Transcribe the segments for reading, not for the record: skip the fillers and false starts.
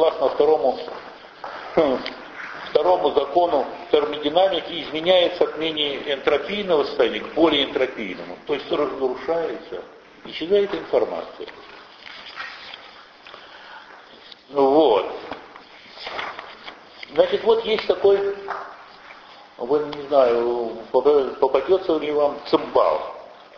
согласно второму закону термодинамики, изменяется от менее энтропийного состояния к более энтропийному. То есть разрушается, исчезает информация. Вот. Значит, вот есть такой, вы не знаю, попадется ли вам цимбал.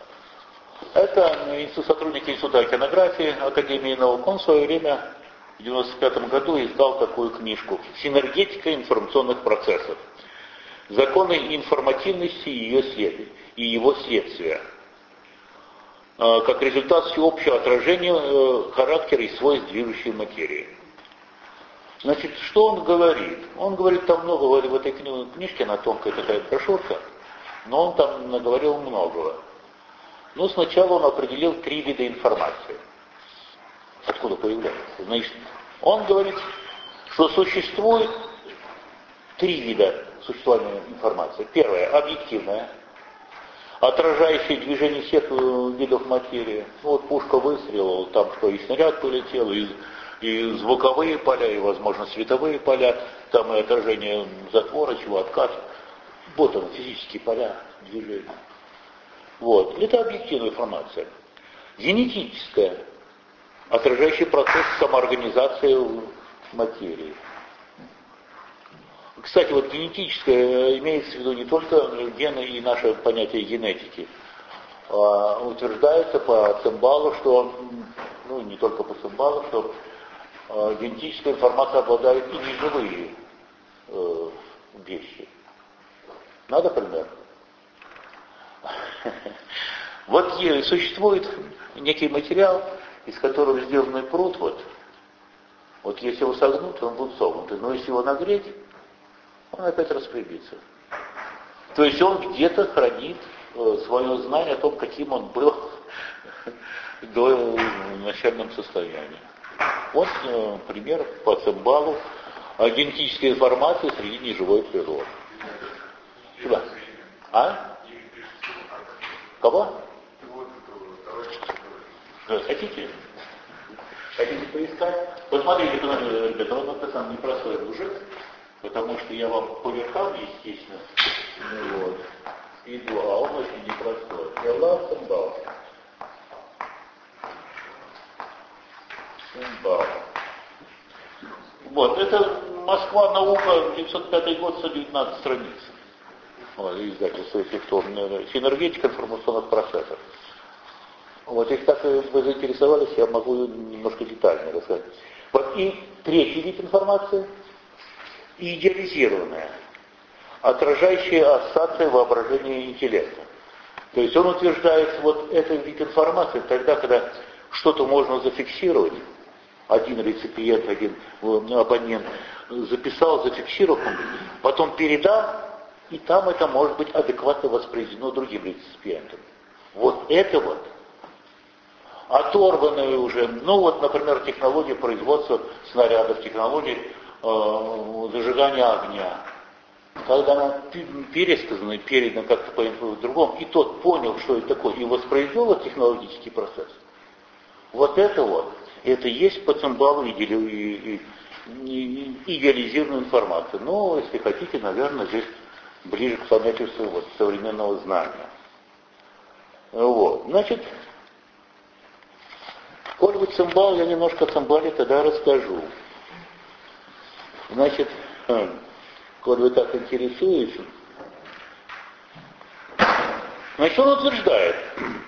Это сотрудник Института океанографии Академии наук. Он в свое время, в 1995 году, издал такую книжку «Синергетика информационных процессов. Законы информативности и его следствия. Как результат всеобщего отражения характера и свойств движущей материи». Значит, что он говорит? Он говорит там много, в этой книжке, она тонкая такая брошюрка, но он там наговорил многого. Ну, сначала он определил 3 вида информации. Откуда появляется? Значит, он говорит, что существует 3 вида существования информации. Первое, объективная, отражающая движение всех видов материи. Ну, вот пушка выстрелила, там что, и снаряд полетел, и звуковые поля, и, возможно, световые поля, там и отражение затвора, чего, откат. Вот он, физические поля движения. Вот. Это объективная информация. Генетическая, отражающая процесс самоорганизации материи. Кстати, вот генетическое имеется в виду не только гены и наше понятие генетики. Утверждается по Цимбалу, что, ну не только по Цимбалу, что генетическая информация обладает и неживые вещи. Надо пример? Вот существует некий материал, из которого сделанный пруд, вот если его согнуть, он будет согнутый, но если его нагреть, он опять распрямится. То есть он где-то хранит свое знание о том, каким он был до начального состояния. Вот пример по Цимбалу о генетической информации среди неживой природы. Сюда. А? Кого? Хотите? Хотите поискать? Посмотрите, ребята, он написан непростой мужик, потому что я вам по верхам, естественно, вот, иду, а он очень непростой. Элла Цимбал. Вот, это Москва, наука, 905 год, 119 страниц. Вот, издательство эффективное. Синергетика информационных процессов. Вот, если так вы заинтересовались, я могу немножко детальнее рассказать. Вот, и третий вид информации, идеализированная, отражающая ассоциации воображения интеллекта. То есть он утверждает, вот этот вид информации тогда, когда что-то можно зафиксировать, один реципиент, один абонент записал, зафиксировал, потом передал, и там это может быть адекватно воспроизведено другим реципиентом. Вот это вот, оторванные уже, ну вот, например, технология производства снарядов, технология зажигания огня. Когда она пересказана, передана как-то по-другому, и тот понял, что это такое, и воспроизвел этот технологический процесс. Вот, это есть по Цимбалу идеализированная информация. Но, если хотите, наверное, здесь ближе к понятию современного знания. Вот. Значит, коль вы Цимбал, я немножко о Цимбале тогда расскажу. Значит, коль вы так интересуетесь, значит, он утверждает,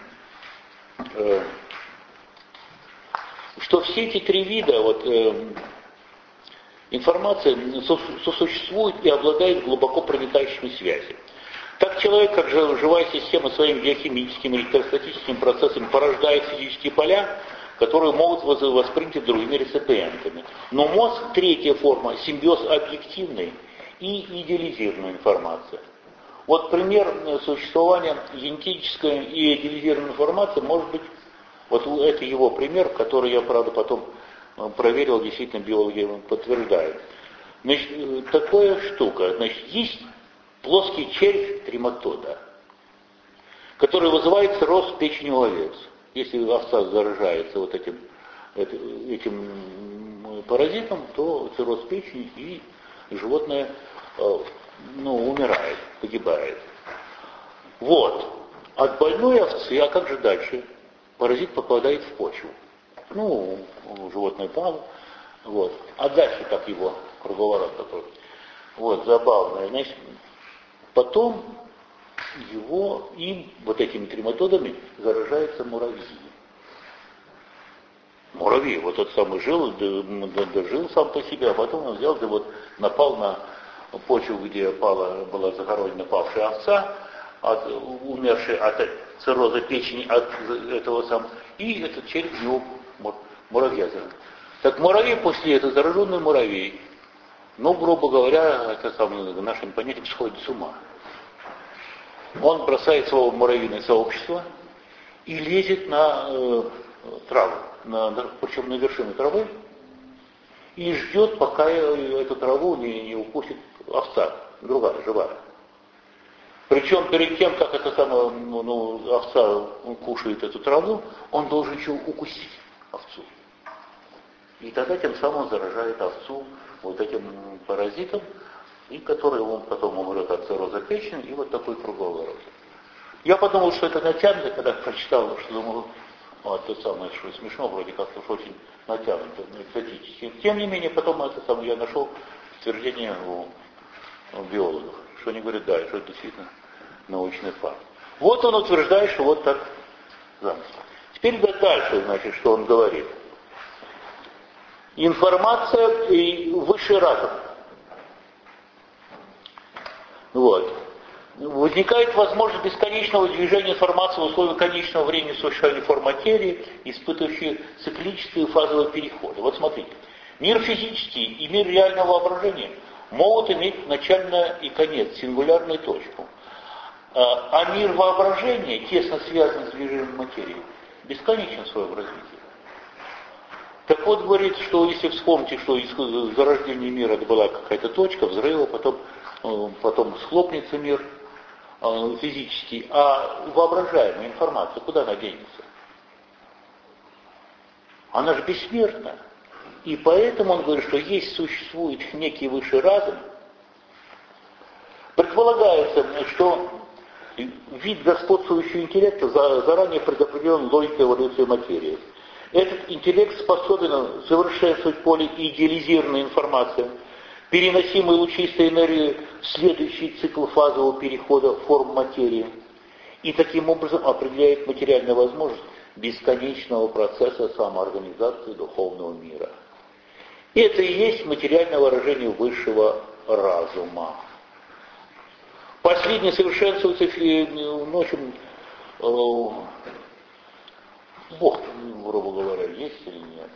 что все эти 3 вида информации сосуществуют и обладают глубоко проникающими связями. Так человек, как же живая система, своими биохимическими и электростатическими процессами порождает физические поля, которые могут восприняты другими реципиентами. Но мозг, третья форма, симбиоз объективной и идеализированной информации. Вот пример существования генетической и идеализированной информации может быть, вот это его пример, который я, правда, потом проверил, действительно биологи подтверждают. Значит, такая штука, значит, есть плоский червь трематода, который вызывает рост печени у овец. Если овца заражается вот этим паразитом, то цирроз печени и животное умирает, погибает. Вот. От больной овцы, а как же дальше? Паразит попадает в почву. Животное пало. Вот. А дальше как его круговорот такой? Вот, забавное. Значит, потом им, вот этими трематодами, заражается муравьи. Муравей, вот тот самый жил сам по себе, а потом он взял, да вот напал на почву, где была захоронена павшая овца, умершая от цирроза печени, от этого самого, и этот череп его муравья. Так муравей после этого, зараженный муравей, грубо говоря, это самое, нашим понятием, сходит с ума. Он бросает свое муравьиное сообщество и лезет на траву, причем на вершину травы, и ждет, пока эту траву не укусит овца, другая, живая. Причем перед тем, как эта самая овца кушает эту траву, он должен еще укусить овцу. И тогда тем самым заражает овцу вот этим паразитом, и который он потом умрет от цирроза печени, и вот такой круговорот. Я подумал, что это натянуто, когда прочитал, что думал, то самое, что смешно, вроде как-то уж очень натянуто, экзотически. Тем не менее, потом я нашел утверждение у биологов, что они говорят, да, что это действительно научный факт. Вот он утверждает, что вот так замысел. Теперь дальше, значит, что он говорит. Информация и высший разум. Вот. Возникает возможность бесконечного движения информации в условиях конечного времени существования форм материи, испытывающие циклические фазовые переходы. Вот смотрите. Мир физический и мир реального воображения могут иметь начальное и конец, сингулярную точку. А мир воображения, тесно связан с движением материи, бесконечен в своем развитии. Так вот, говорит, что если вспомните, что из зарождения мира это была какая-то точка взрыва, потом схлопнется мир физический, а воображаемая информация, куда она денется? Она же бессмертна. И поэтому он говорит, что существует некий высший разум. Предполагается, что вид господствующего интеллекта заранее предопределен логикой эволюции материи. Этот интеллект способен совершенствовать поле идеализированной информации, переносимой лучистой энергии в следующий цикл фазового перехода форм материи, и таким образом определяет материальную возможность бесконечного процесса самоорганизации духовного мира. Это и есть материальное выражение высшего разума. Последний совершенствуется, в общем, Бог, грубо говоря, есть или нет.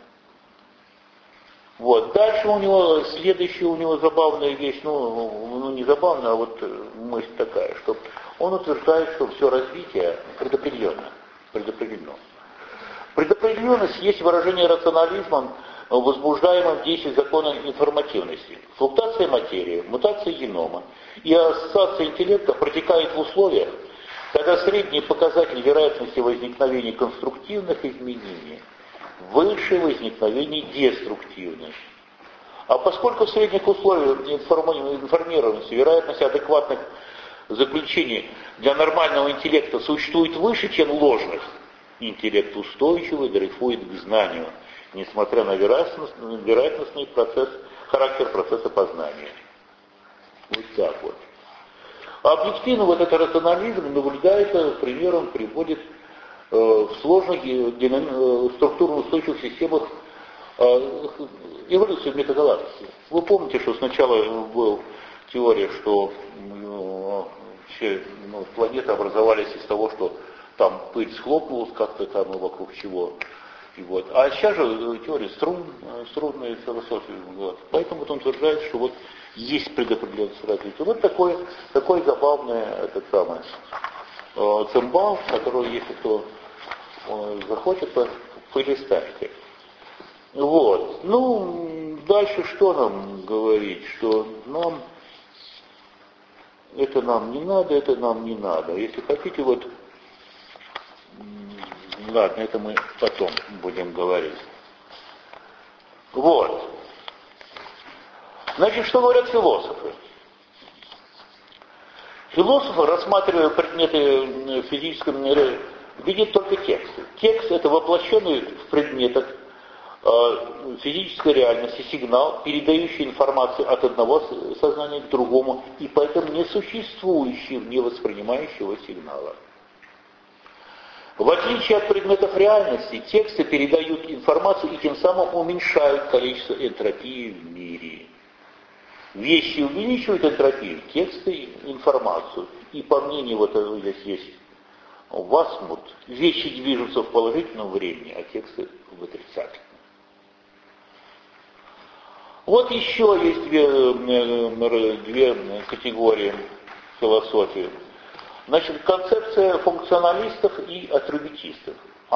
Вот. Дальше следующая у него забавная вещь, не забавная, а вот мысль такая, что он утверждает, что все развитие предопределено. Предопределенность есть выражение рационализмом, возбуждаемым в действии закона информативности. Флуктуация материи, мутация генома и ассоциация интеллекта протекает в условиях, когда средний показатель вероятности возникновения конструктивных изменений выше возникновения деструктивных. А поскольку в средних условиях информированности вероятность адекватных заключений для нормального интеллекта существует выше, чем ложных, интеллект устойчивый дрейфует к знанию, несмотря на вероятностный характер процесса познания. Вот так вот. Объективно вот этот рационализм наблюдается, примером приводит в сложных структурно устойчивых системах эволюции метагалактики. Вы помните, что сначала была теория, что все планеты образовались из того, что там пыль схлопнулась как-то там и вокруг чего. И вот. А сейчас же теория струнная философия. Вот. Поэтому он утверждает, что вот есть предопределенность развития. Вот такой забавный цимбал, который, если кто захочет, полистайте. Вот. Дальше что нам говорить? Что это нам не надо. Если хотите, ладно, это мы потом будем говорить. Вот. Значит, что говорят философы? Философы, рассматривая предметы в физическом мире, видят только тексты. Текст — это воплощенный в предметах физической реальности сигнал, передающий информацию от одного сознания к другому, и поэтому не существующий вне воспринимающего сигнала. В отличие от предметов реальности, тексты передают информацию и тем самым уменьшают количество энтропии в мире. Вещи увеличивают энтропию, тексты — информацию. И по мнению, вот здесь есть Васмут, вещи движутся в положительном времени, а тексты в отрицательном. Вот еще есть две категории философии. Значит, концепция функционалистов и атрибутистов.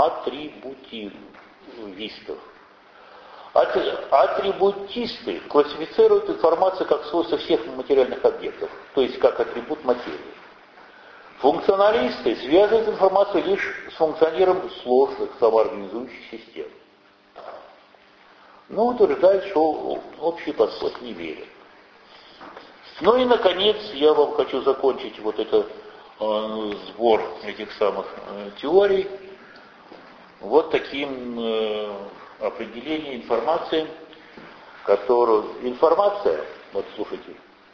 Атрибутисты классифицируют информацию как свойство всех материальных объектов, то есть как атрибут материи. Функционалисты связывают информацию лишь с функционированием сложных самоорганизующих систем. Но утверждают, что общий подход не верит. Ну и, наконец, я вам хочу закончить вот этот сбор этих самых теорий вот таким определением информации, информация, вот слушайте,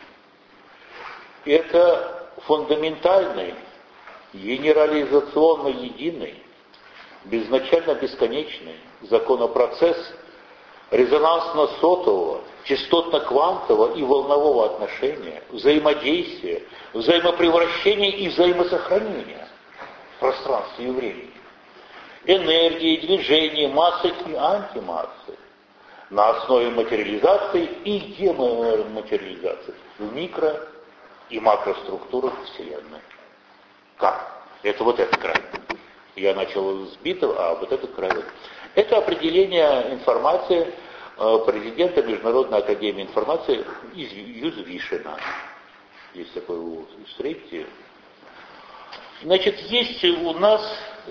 это фундаментальный, генерализационно единый, безначально бесконечный законопроцесс резонансно-сотового, частотно-квантового и волнового отношения, взаимодействия, взаимопревращения и взаимосохранения в пространстве и времени. Энергии, движения, массы и антимассы на основе материализации и дематериализации в микро- и макроструктурах Вселенной. Как? Это вот этот край. Я начал с битов, а вот этот край. Это определение информации президента Международной академии информации из Юзвишина. Есть такой встретите. Значит, есть у нас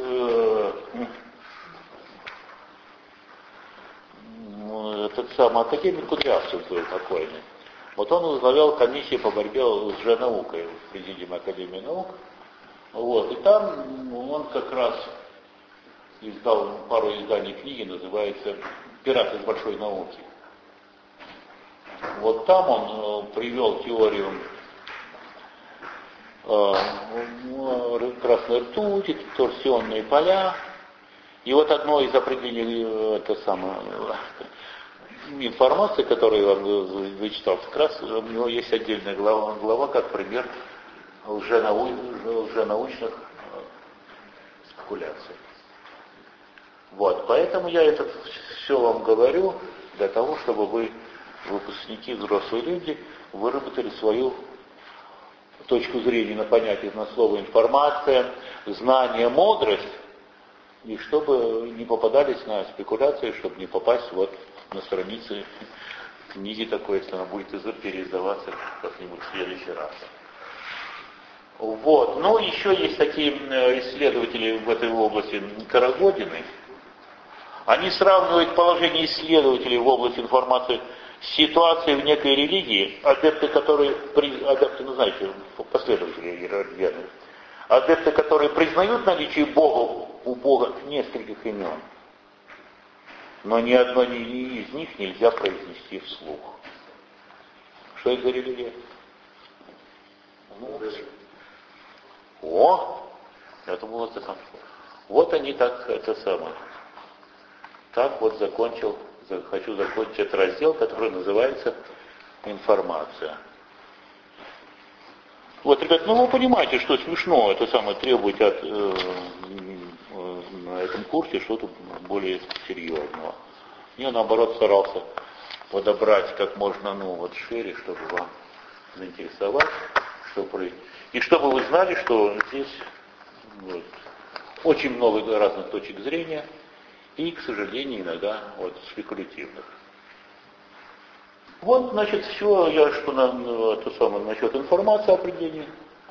этот самый академик Кудрявцев был покойный. Вот он возглавлял комиссию по борьбе с лженаукой в Президиуме Академии наук. Вот, и там он как раз издал пару изданий книги, называется «Пират из большой науки». Вот там он привел теорию красной ртути, торсионные поля. И вот одно из определений, это самое, информации, которую я вам вычитал, как раз у него есть отдельная глава как пример лженаучных спекуляций. Вот, поэтому я это все вам говорю для того, чтобы вы, выпускники, взрослые люди, выработали свою точку зрения на понятие, на слово информация, знание, мудрость, и чтобы не попадались на спекуляции, чтобы не попасть вот на страницы книги такой, если она будет переиздаваться как-нибудь в следующий раз. Вот. Ну, еще есть такие исследователи в этой области, Карагодины. Они сравнивают положение исследователей в области информации с ситуацией в некой религии, адепты, ну знаете, последователи верных, адепты, которые признают наличие Бога, у Бога нескольких имен, но ни одно из них нельзя произнести вслух. Что это за религия? Это было это. Вот они так, это самое. Так вот хочу закончить этот раздел, который называется «Информация». Вот, ребят, ну вы понимаете, что смешно это самое требовать на этом курсе что-то более серьезного. Я, наоборот, старался подобрать как можно, шире, чтобы вам заинтересовать, и чтобы вы знали, что здесь очень много разных точек зрения, и, к сожалению, иногда спекулятивных. Вот, значит, все, я что насчет информации определения.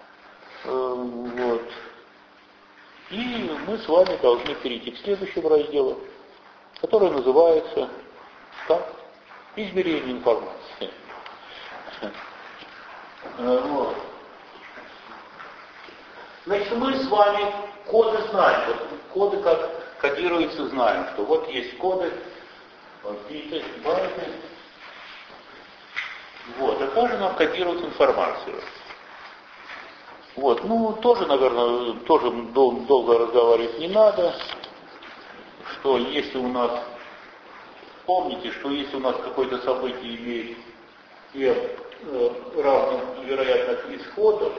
Вот. И мы с вами должны перейти к следующему разделу, который называется как? Измерение информации. Вот. Значит, мы с вами коды знаем. Вот коды как кодируются, знаем, что вот есть коды, вот биты, байты. Вот, а также нам кодируют информацию. Вот, ну, тоже, наверное, тоже долго разговаривать не надо, что если у нас, помните, что если у нас какое-то событие имеет равно вероятных исходов,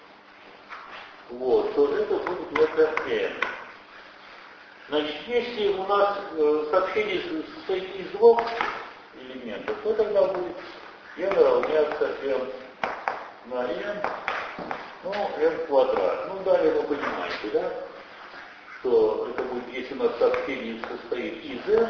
вот, то это будет вектор n. Значит, если у нас сообщение состоит из двух элементов, то тогда будет n равняться m на n, ну, n квадрат. Ну, далее вы понимаете, да, что это будет, если у нас сообщение состоит из n,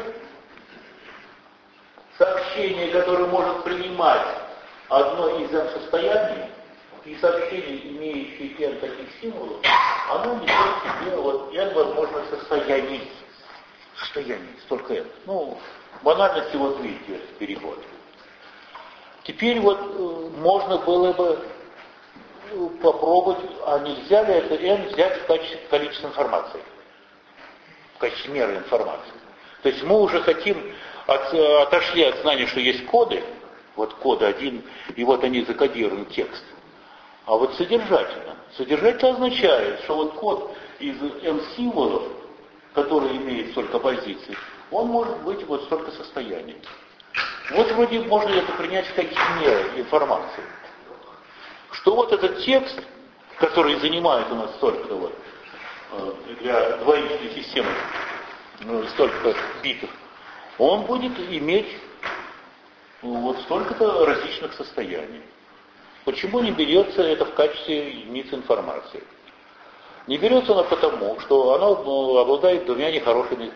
сообщение, которое может принимать одно из n состояний, и сообщение, имеющее n таких символов, оно несет в себе вот n возможных состояний. Состояний, столько n. Ну, банальности вот видите, переход. Теперь вот можно было бы попробовать, а нельзя ли это n взять в качестве количества информации, в качестве меры информации. То есть мы уже хотим, отошли от знания, что есть коды, вот коды один, и вот они закодированы текст. А вот содержательно. Содержательно означает, что вот код из n символов, который имеет столько позиций, он может быть вот столько состояний. Вот вроде можно это принять в качестве меры информации. Что вот этот текст, который занимает у нас столько-то вот, для двоичной системы, столько битов, он будет иметь вот столько-то различных состояний. Почему не берется это в качестве единицы информации? Не берется оно потому, что оно обладает двумя нехорошими,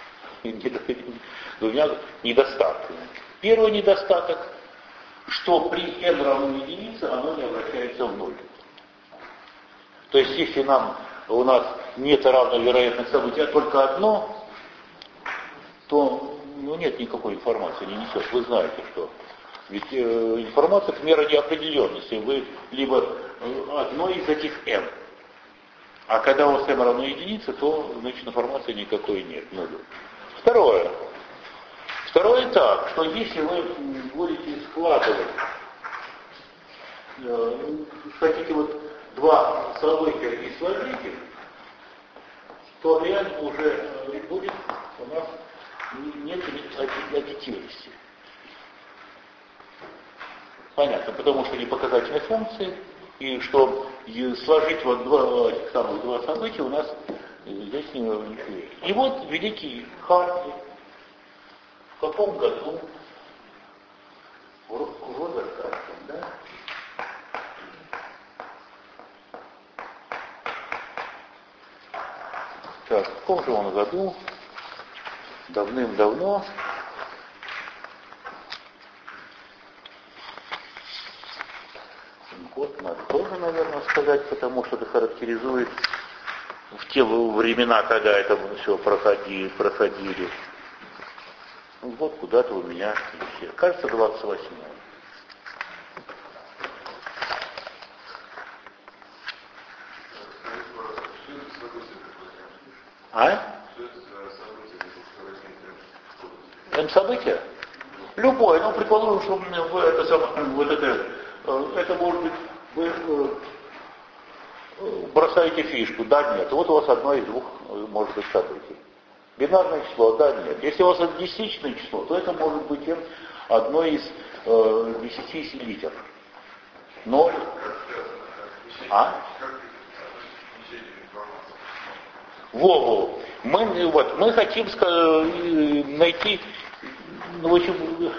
двумя недостатками. Первый недостаток, что при n равно единице оно не обращается в ноль. То есть если у нас нет равно вероятных событий, а только одно, то нет никакой информации, не несет. Вы знаете, что ведь информация это мера неопределенности. Вы либо одно из этих n. А когда у вас m равно единице, то значит информации никакой нет. Нулю. Второе так, что если вы будете складывать, хотите вот два события и сложить их, то n уже будет у нас нет аддитивности. Понятно, потому что не показательные функции, и что сложить вот два события у нас здесь не влияет. И вот великий Харди в каком году, Роберт Харди, да? Так, в каком же он году, давным-давно, год надо тоже, наверное, сказать, потому что это характеризует в те времена, когда это все проходили. Вот куда-то у меня исчез. Кажется, 28-й. А? Событие? Любое. Ну, предположим, что это может быть, вы бросаете фишку, да, нет. Вот у вас одно из двух может быть событий. Бинарное число, да, нет. Если у вас это десятичное число, то это может быть одно из 10 литер. 0. А? Во-во. Мы хотим найти, в общем,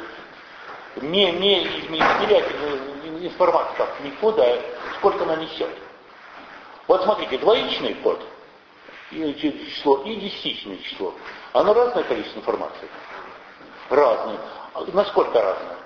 не измерять информацию как не кода, а сколько она несет. Вот смотрите, двоичный код, число и десятичное число, оно разное количество информации? Разное. Насколько разное?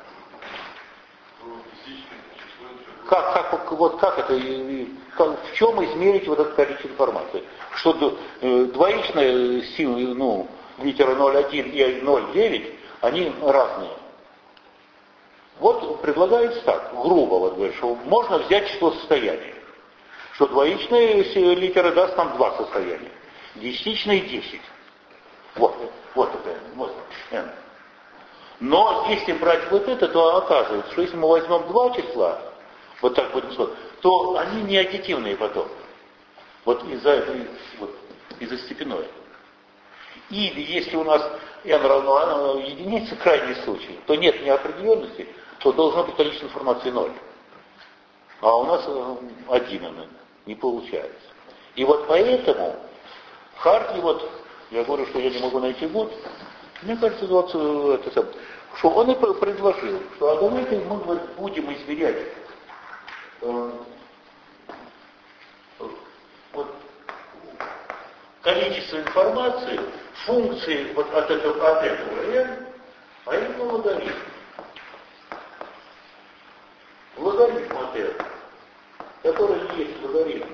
Как это, в чем измерить вот это количество информации? Что двоичные силы, литера 0,1 и 0,9, они разные. Вот предлагается так, грубо вот говорит, что можно взять число состояний, что двоичная литера даст нам два состояния, десятичные 10. Вот это, вот n. Но если брать вот это, то оказывается, что если мы возьмем два числа, вот так будем смотреть, то они не аддитивные потом. Вот из-за степенной. Или если у нас n равно единице, крайний случай, то нет неопределенности, то должно быть количество информации 0. А у нас 1 n, не получается. И вот поэтому Хартли, вот, я говорю, что я не могу найти год, мне кажется, что он и предложил, что а давайте мы будем измерять вот, количество информации, функции вот от этого n, а именно логарифм. Логарифм от n, который есть логарифм.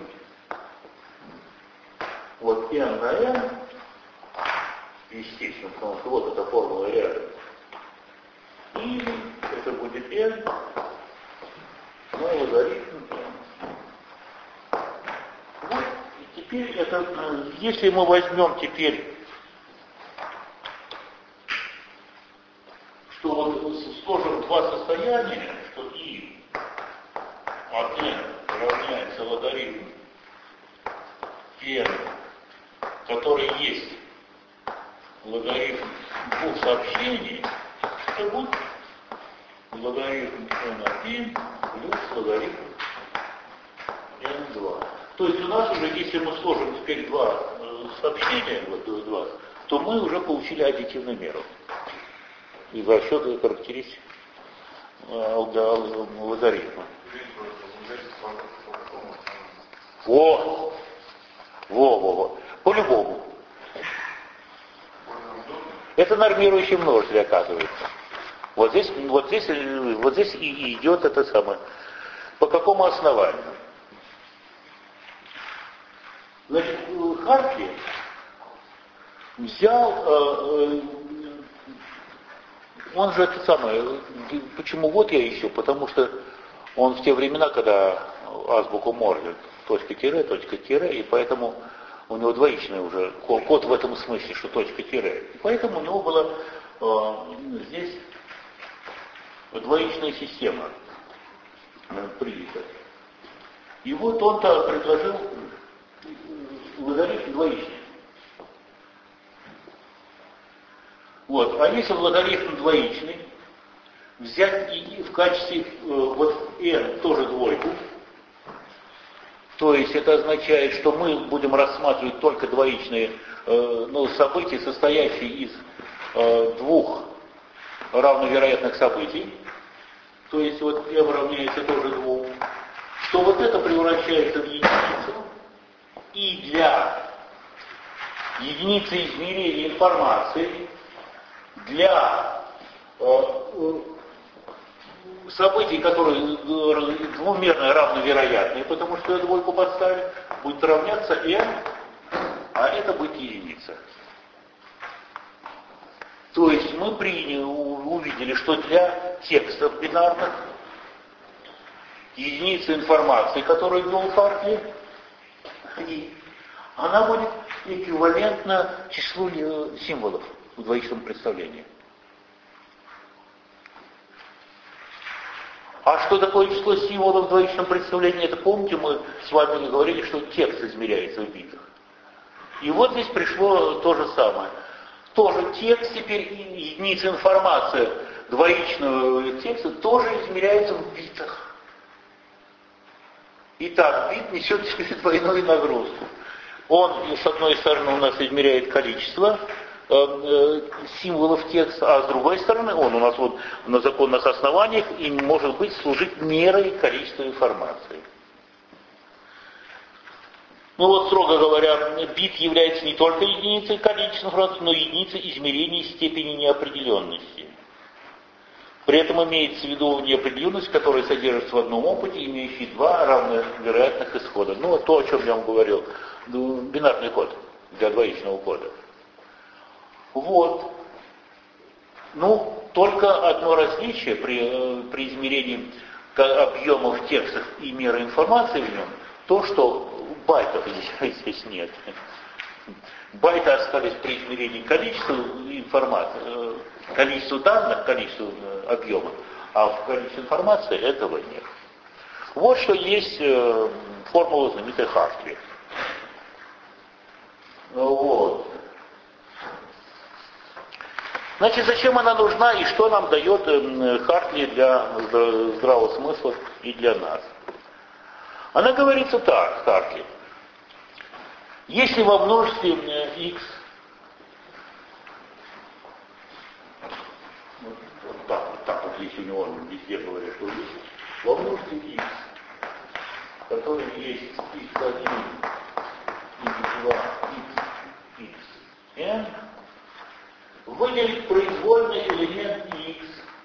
Вот n на n, естественно, потому что вот эта формула рядом. Или это будет n на логарифм n. Вот, и теперь это, если мы возьмем теперь, что вот сложим два состояния, что и от n равняется логарифм n, который есть логарифм двух сообщений, это будет логарифм n1 плюс логарифм n2. То есть у нас уже, если мы сложим теперь два сообщения, то мы уже получили аддитивную меру. И за счет характеристик логарифма. Во. По-любому. Это нормирующий множитель, оказывается. Вот здесь и идет это самое. По какому основанию? Значит, Хартли взял, он же это самое, почему вот я ищу, потому что он в те времена, когда азбуку Морзе, точка-тире, и поэтому у него двоичный уже код в этом смысле, что точка-тире. И поэтому у него была здесь двоичная система принята. И вот он-то предложил логарифм двоичный. Вот. А если логарифм двоичный, взять и в качестве вот n тоже двойку, то есть это означает, что мы будем рассматривать только двоичные события, состоящие из двух равновероятных событий, то есть вот m равняется тоже 2, что вот это превращается в единицу, и для единицы измерения информации, для событий, которые двумерно равновероятные, потому что двойку подставили, будет равняться n, а это будет единица. То есть мы увидели, что для текстов бинарных единица информации, которую ввел Хартли, она будет эквивалентна числу символов в двоичном представлении. А что такое число символов в двоичном представлении? Это помните, мы с вами говорили, что текст измеряется в битах. И вот здесь пришло то же самое. Тоже текст теперь, единица информации двоичного текста тоже измеряется в битах. Итак, бит несет двойную нагрузку. Он, с одной стороны, у нас измеряет количество символов текста, а с другой стороны, он у нас вот на законных основаниях и может быть служить мерой количества информации. Ну вот, строго говоря, бит является не только единицей количества информации, но и единицей измерения степени неопределенности. При этом имеется в виду неопределенность, которая содержится в одном опыте, имеющий два равновероятных исхода. Ну, то, о чем я вам говорил, бинарный код для двоичного кода. Вот. Ну, Только одно различие при измерении объемов текстов и меры информации в нем, то, что байтов здесь нет. Байты остались при измерении количества информации, количества данных, количества объема, а в количестве информации этого нет. Вот что есть формула знаменитой Хартли. Вот. Значит, зачем она нужна и что нам дает Хартли для здравого смысла и для нас? Она говорится так, Хартли. Если во множестве x, вот так вот, если у него везде говорят, что есть, во множестве x, который есть x1, x2, xn, выделить произвольный элемент x,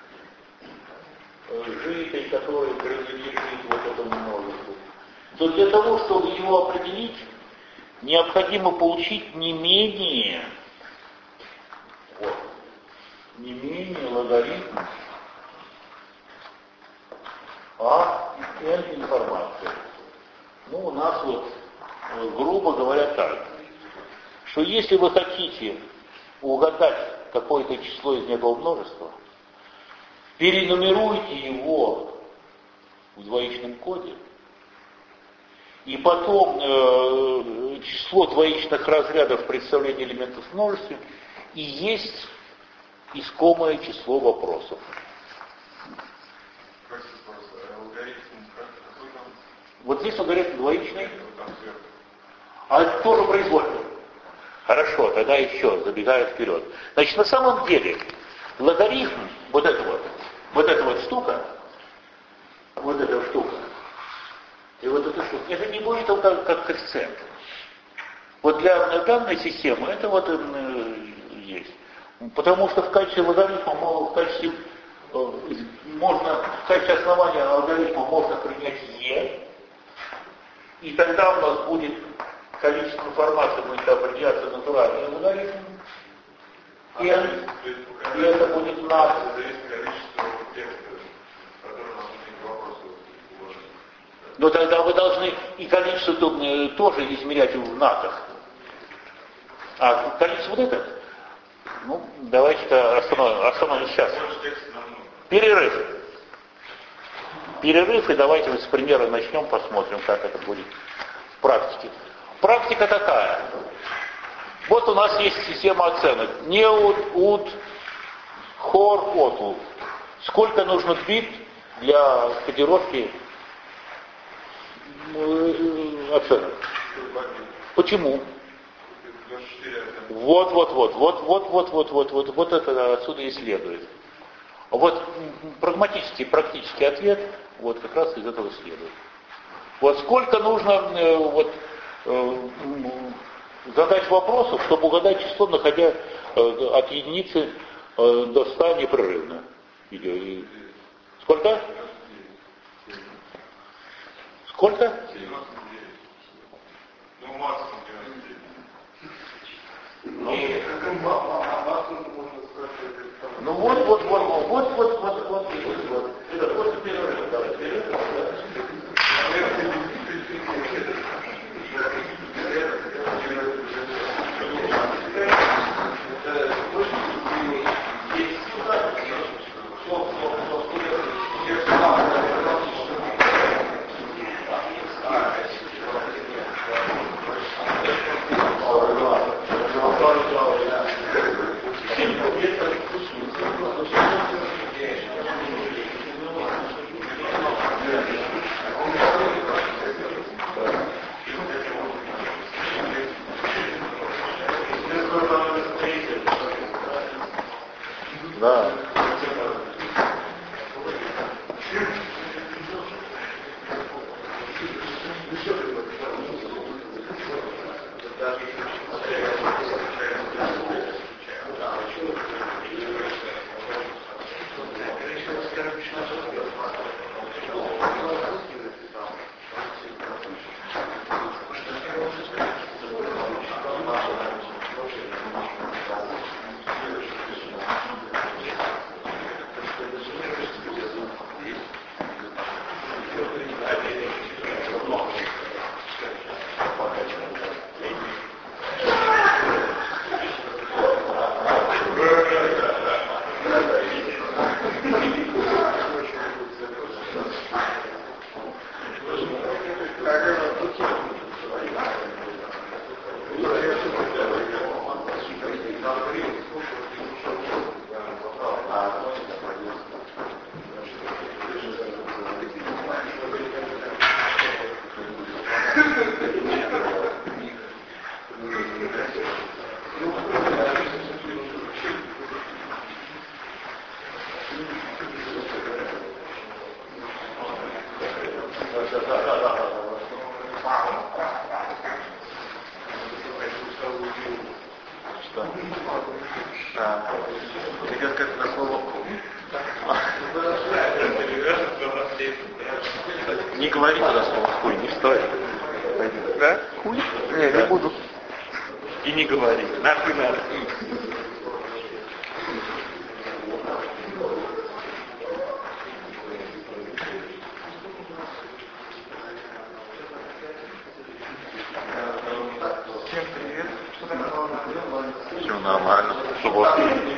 жидкий, который принадлежит вот этому множеству, то для того, чтобы его определить, необходимо получить не менее логарифм n информации. Ну, у нас вот, грубо говоря, так, что если вы хотите угадать какое-то число из некого множества, перенумеруйте его в двоичном коде, и потом число двоичных разрядов представления элементов в множестве и есть искомое число вопросов. Вот здесь логарифм двоичный, а это тоже произвольный. Хорошо, тогда еще, забегая вперед. Значит, на самом деле, логарифм, вот эта вот штука, и вот эта штука, это не будет как коэффициент. Вот для данной системы это вот есть. Потому что в качестве логарифма, в качестве основания алгоритма можно принять e, и тогда у нас будет количество информации будет определяться натуральным логарифмом, и это будет над. Но тогда вы должны и количество тоже измерять в натах. А количество вот это, ну, давайте-ка остановим сейчас. Перерыв, и давайте с примера начнем, посмотрим, как это будет в практике. Практика такая. Вот у нас есть система оценок. Неуд, уд, хор, отл. Сколько нужно бит для кодировки оценок? Почему? Вот это отсюда и следует. Вот практический ответ, вот как раз из этого следует. Вот сколько нужно задать вопросов, чтобы угадать число, находя от единицы до 100 непрерывно. Сколько? Сколько? Ну, максимум 99. Ну вот. Это после перерыва. Давай, перерыв. Да. Что? Идет как-то слово. Не говори туда слово хуй, не стоит. Да? Хуй? Не, не буду. И не говори. Нахуй надо. Всем привет. Все нормально. Суббота.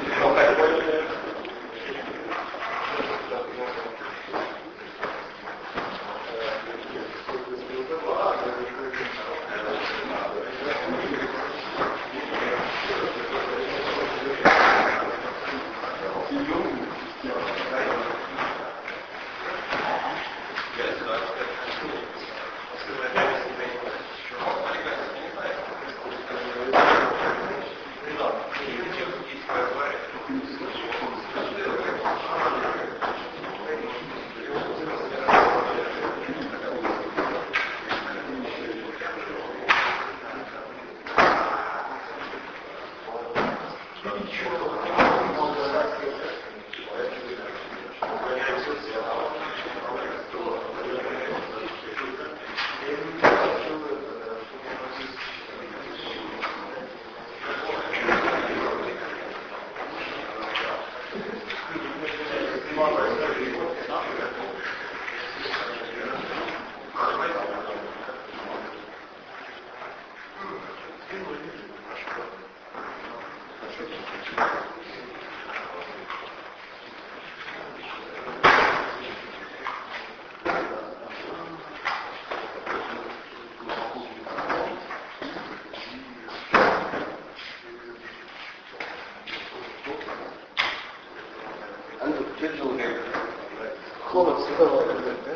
Холод создавали, да?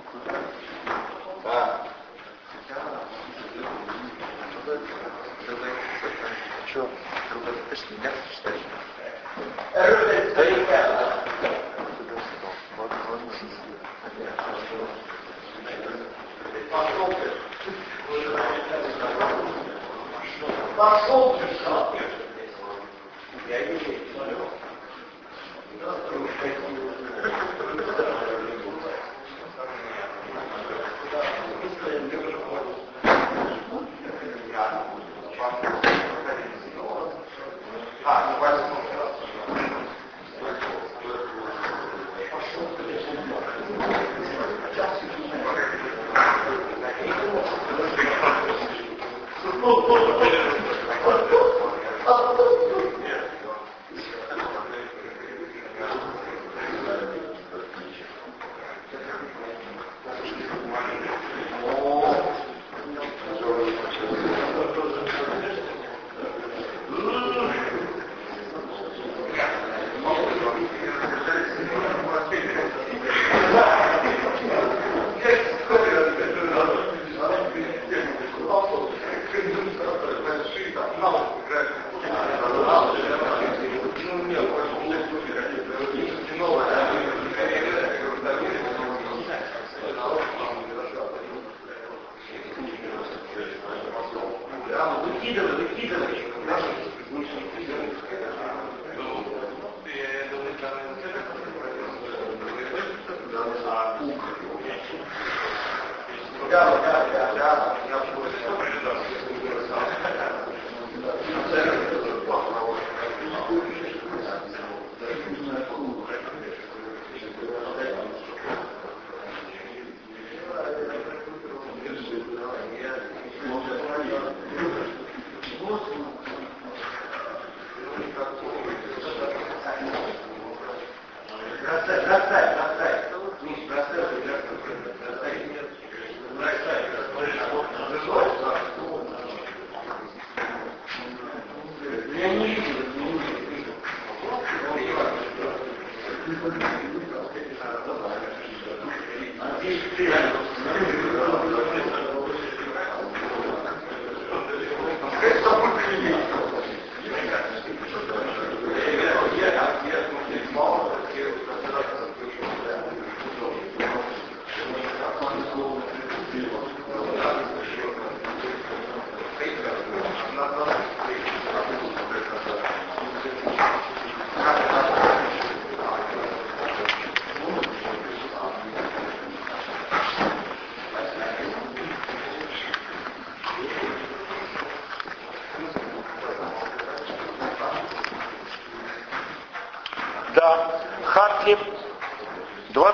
Да. Что? Точно, нет, что ли? Пошел ты,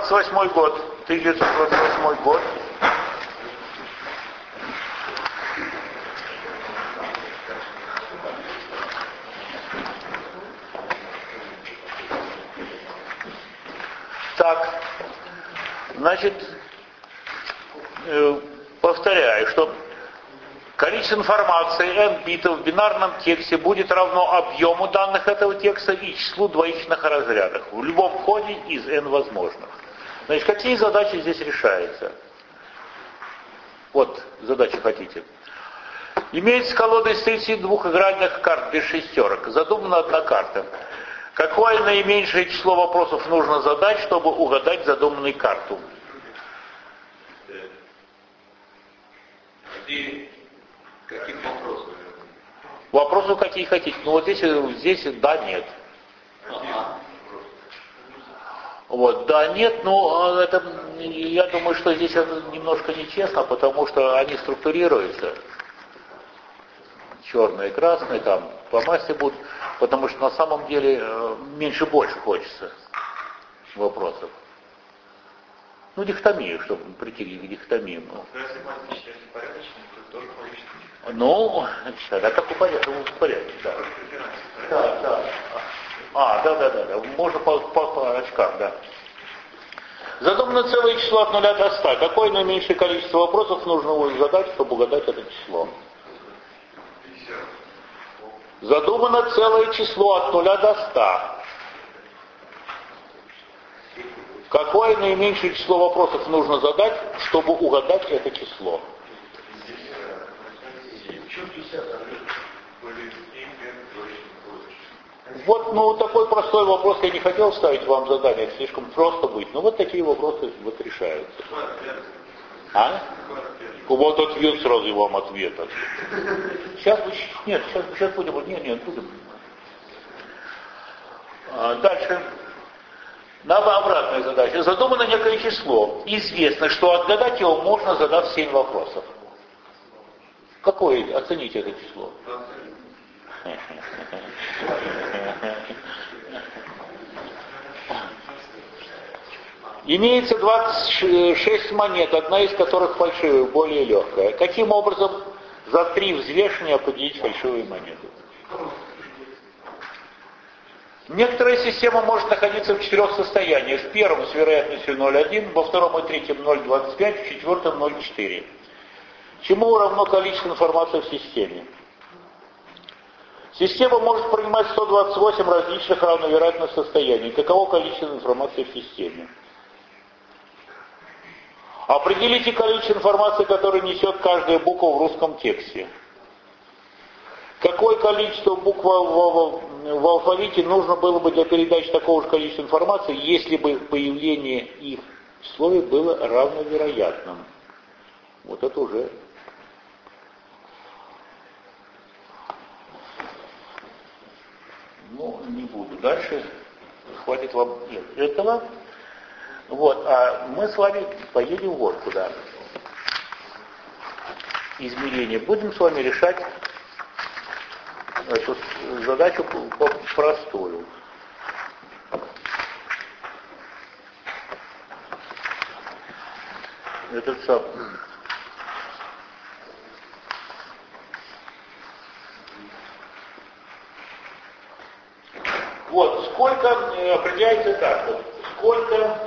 1928 год. 1928 год. Так, значит, повторяю, что количество информации n битов в бинарном тексте будет равно объему данных этого текста и числу двоичных разрядов в любом ходе из n возможных. Значит, какие задачи здесь решаются? Вот задачи хотите. Имеется колода из 32 игральных карт без шестерок. Задумана одна карта. Какое наименьшее число вопросов нужно задать, чтобы угадать задуманную карту? Каких вопросов? Вопросы какие хотите. Ну вот здесь да, нет. Вот, да, нет, но это, я думаю, что здесь это немножко нечестно, потому что они структурируются. Черные и красные, там по массе будут, потому что на самом деле меньше больше хочется вопросов. Ну, дихотомию, чтобы прийти к дихотомии. Если математически порядочный, то тоже получится. Ну, тогда как в порядке, да. Да. Можно по очкам, да. Задумано целое число от 0 до 100. Какое наименьшее количество вопросов нужно задать, чтобы угадать это число? Задумано целое число от 0 до 100. Какое наименьшее число вопросов нужно задать, чтобы угадать это число? Вот, ну, такой простой вопрос я не хотел ставить вам задание, это слишком просто будет. Но вот такие вопросы вот решаются. А? Вот ответ сразу вам ответа. Сейчас будем. Будем. Дальше. Обратная задача. Задумано некое число. Известно, что отгадать его можно, задав 7 вопросов. Какое? Оцените это число. Имеется 26 монет, одна из которых фальшивая, более легкая. Каким образом за 3 взвешивания определить фальшивые монеты? Некоторая система может находиться в 4 состояниях. В первом с вероятностью 0,1, во втором и третьем 0,25, в четвертом 0,4. Чему равно количество информации в системе? Система может принимать 128 различных равновероятных состояний. Каково количество информации в системе? Определите количество информации, которое несет каждая буква в русском тексте. Какое количество букв в алфавите нужно было бы для передачи такого же количества информации, если бы появление их в слове было равновероятным? Вот это уже... Ну, не буду. Дальше хватит вам этого. Вот, а мы с вами поедем вот куда. Измерения. Будем с вами решать эту задачу простую. Этот сам. Вот, сколько определяется так вот. Сколько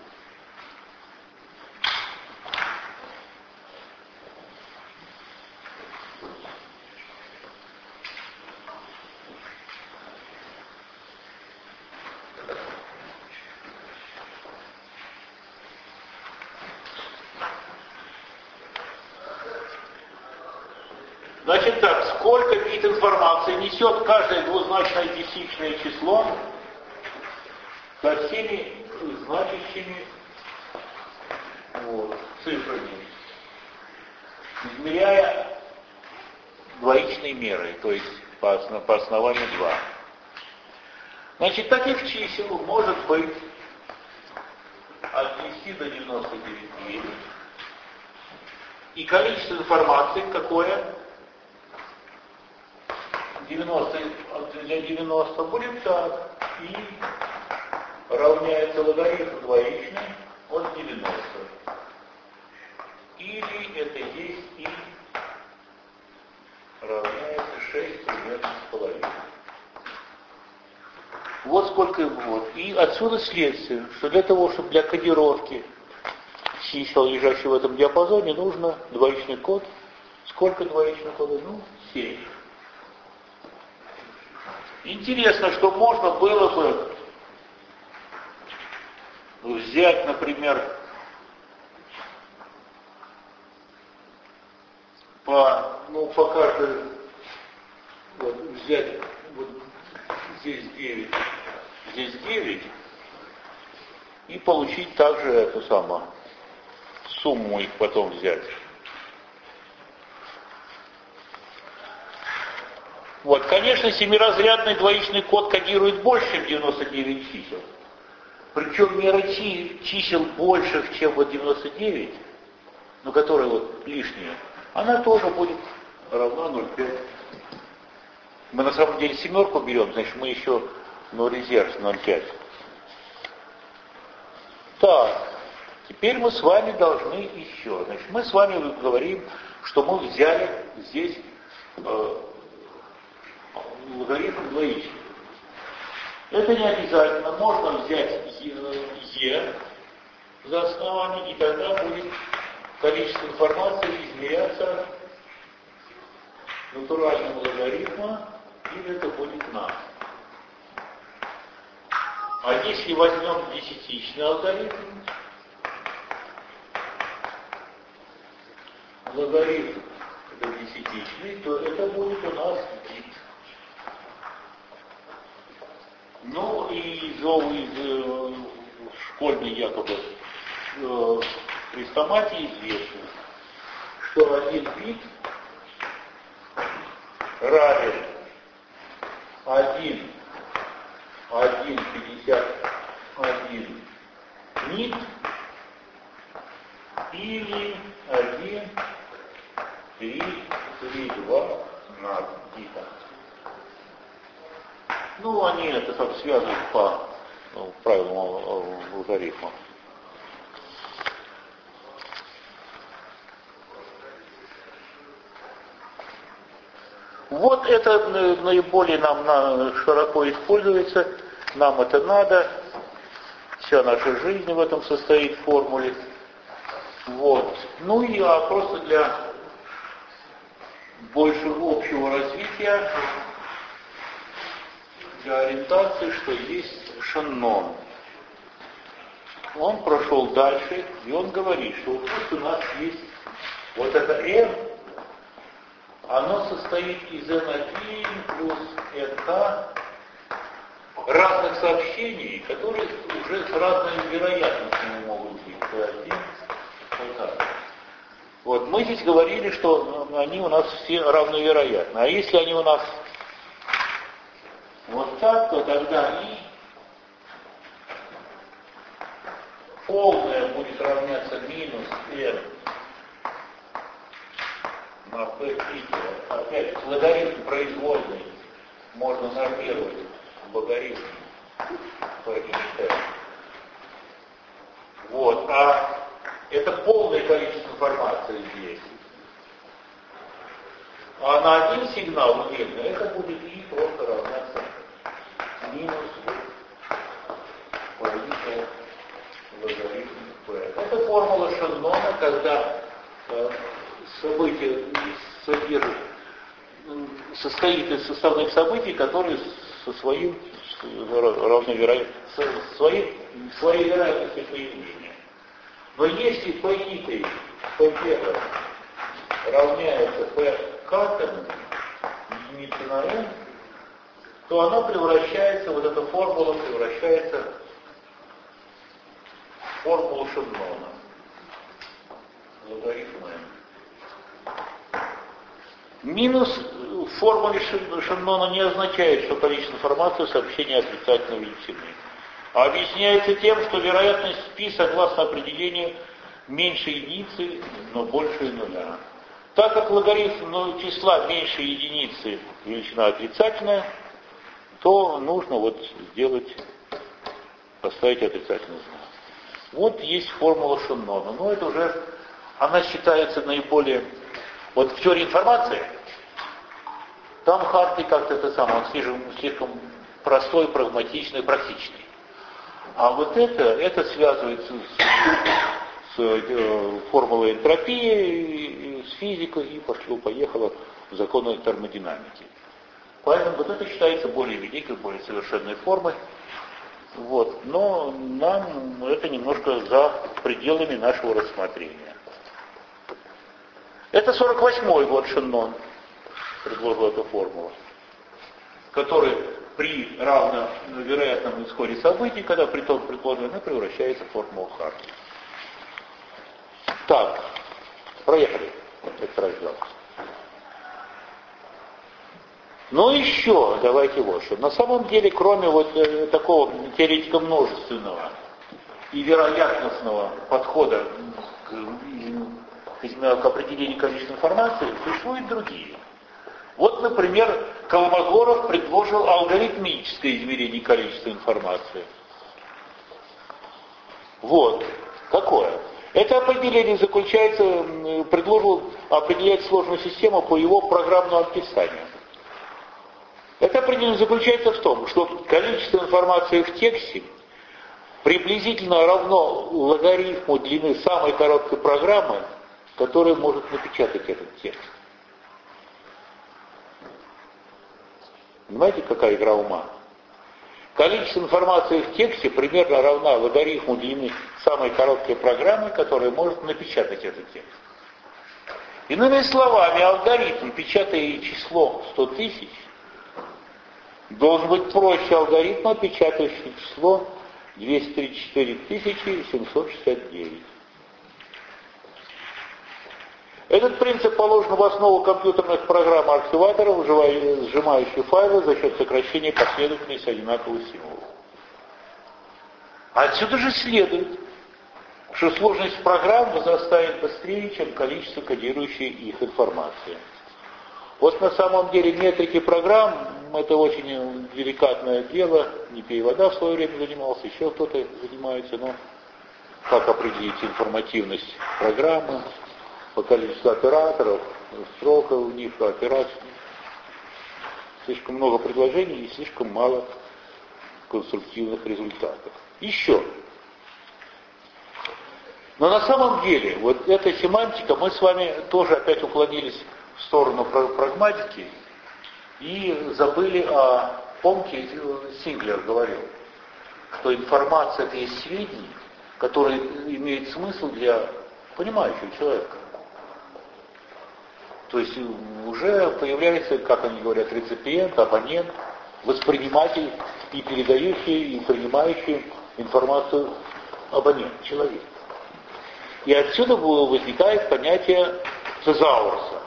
Значит так, сколько бит информации несет каждое двузначное десятичное число со всеми значащими цифрами, измеряя двоичной мерой, то есть по основанию 2. Значит, таких чисел может быть от 10 до 99. И количество информации какое? 90 для 90 будет так. И равняется логарифм двоичный Вот сколько им вот. И отсюда следствие, что для того, чтобы для кодировки чисел, лежащих в этом диапазоне, нужно двоичный код. Сколько двоичных кодов? 7. Интересно, что можно было бы взять, например, по каждой, вот, взять вот здесь 9, здесь 9, и получить также эту самую сумму их потом взять. Вот, конечно, семиразрядный двоичный код кодирует больше, чем 99 чисел. Причем мера чисел больших, чем вот 99, но которые вот лишние, она тоже будет равна 0,5. Мы на самом деле семерку берем, значит мы еще, резерв 0,5. Так, теперь мы с вами должны еще. Значит, мы с вами говорим, что мы взяли здесь логарифм двоичный. Это не обязательно. Можно взять e за основание, и тогда будет количество информации измеряться натуральным логарифмом, или это будет на. А если возьмем десятичный алгоритм, логарифм это десятичный, то это будет у нас бит. Из школьной якобы хрестоматии известно, что один бит равен 1,51 нит или 1,332 бита. Они это так связывают по правилам логарифма. Вот это наиболее нам широко используется, нам это надо, вся наша жизнь в этом состоит в формуле. Вот. Просто для большего общего развития, для ориентации, что есть Шеннон. Он прошел дальше, и он говорит, что вот пусть у нас есть вот это n, оно состоит из n1 плюс nk разных сообщений, которые уже с разными вероятностями могут быть. P1, P2. Вот, мы здесь говорили, что они у нас все равновероятны. А если они у нас вот так, то тогда и полное будет равняться минус n на p третьего. Опять логарифм произвольный можно нормировать в логарифме p и t. Вот, а это полное количество информации здесь. А на один сигнал отдельно это будет и просто равняться минус половинка логарифм p. Это формула Шеннона, когда событие состоит из составных событий, которые со своей вероятностью появления. Но если p и p первым равняется p катому единице на n, то она превращается, вот эта формула превращается в формулу Шеннона. Логарифм n. Минус в формуле Шеннона не означает, что количество информации в сообщении отрицательно величины, а объясняется тем, что вероятность π согласно определению меньше единицы, но больше нуля. Так как логарифм числа меньше единицы величина отрицательная, то нужно поставить отрицательный знак. Вот есть формула Шеннона. Но это уже, она считается наиболее... Вот в теории информации, там Хартлей как-то он слишком простой, прагматичный, практичный. А вот это связывается с формулой энтропии, с физикой, и пошло-поехало в законы термодинамики. Поэтому вот это считается более великой, более совершенной формой. Вот. Но нам это немножко за пределами нашего рассмотрения. Это 48-й год Шеннон предложил эту формулу, который при равновероятном исходе событий, когда приток предположенный, превращается в формулу Харди. Так, проехали этот раздел. Но еще, давайте вот что. На самом деле, кроме вот такого теоретико-множественного и вероятностного подхода к определению количества информации, существуют другие. Вот, например, Колмогоров предложил алгоритмическое измерение количества информации. Вот. Какое? Это определение предложил определять сложную систему по его программному описанию. Это определение заключается в том, что количество информации в тексте приблизительно равно логарифму длины самой короткой программы, которая может напечатать этот текст. Понимаете, какая игра ума? Количество информации в тексте примерно равна логарифму длины самой короткой программы, которая может напечатать этот текст. Иными словами, алгоритм, печатая число 100 тысяч, должен быть проще алгоритма, печатающего число 234 769. Этот принцип положен в основу компьютерных программ архиваторов, сжимающих файлы за счет сокращения последовательности одинаковых символов. Отсюда же следует, что сложность программ возрастает быстрее, чем количество кодирующей их информации. Вот на самом деле метрики программ – это очень деликатное дело. Не перевода в свое время занимался, еще кто-то занимается, но как определить информативность программы, по количеству операторов, строков у них, операций. Слишком много предложений и слишком мало конструктивных результатов. Еще. Но на самом деле, вот эта семантика, мы с вами тоже опять уклонились в сторону прагматики и забыли помните, Синглер говорил, что информация это есть сведения, которые имеют смысл для понимающего человека. То есть уже появляется, как они говорят, реципиент, абонент, восприниматель и передающий, и принимающий информацию абонент, человек. И отсюда возникает понятие тезаурса.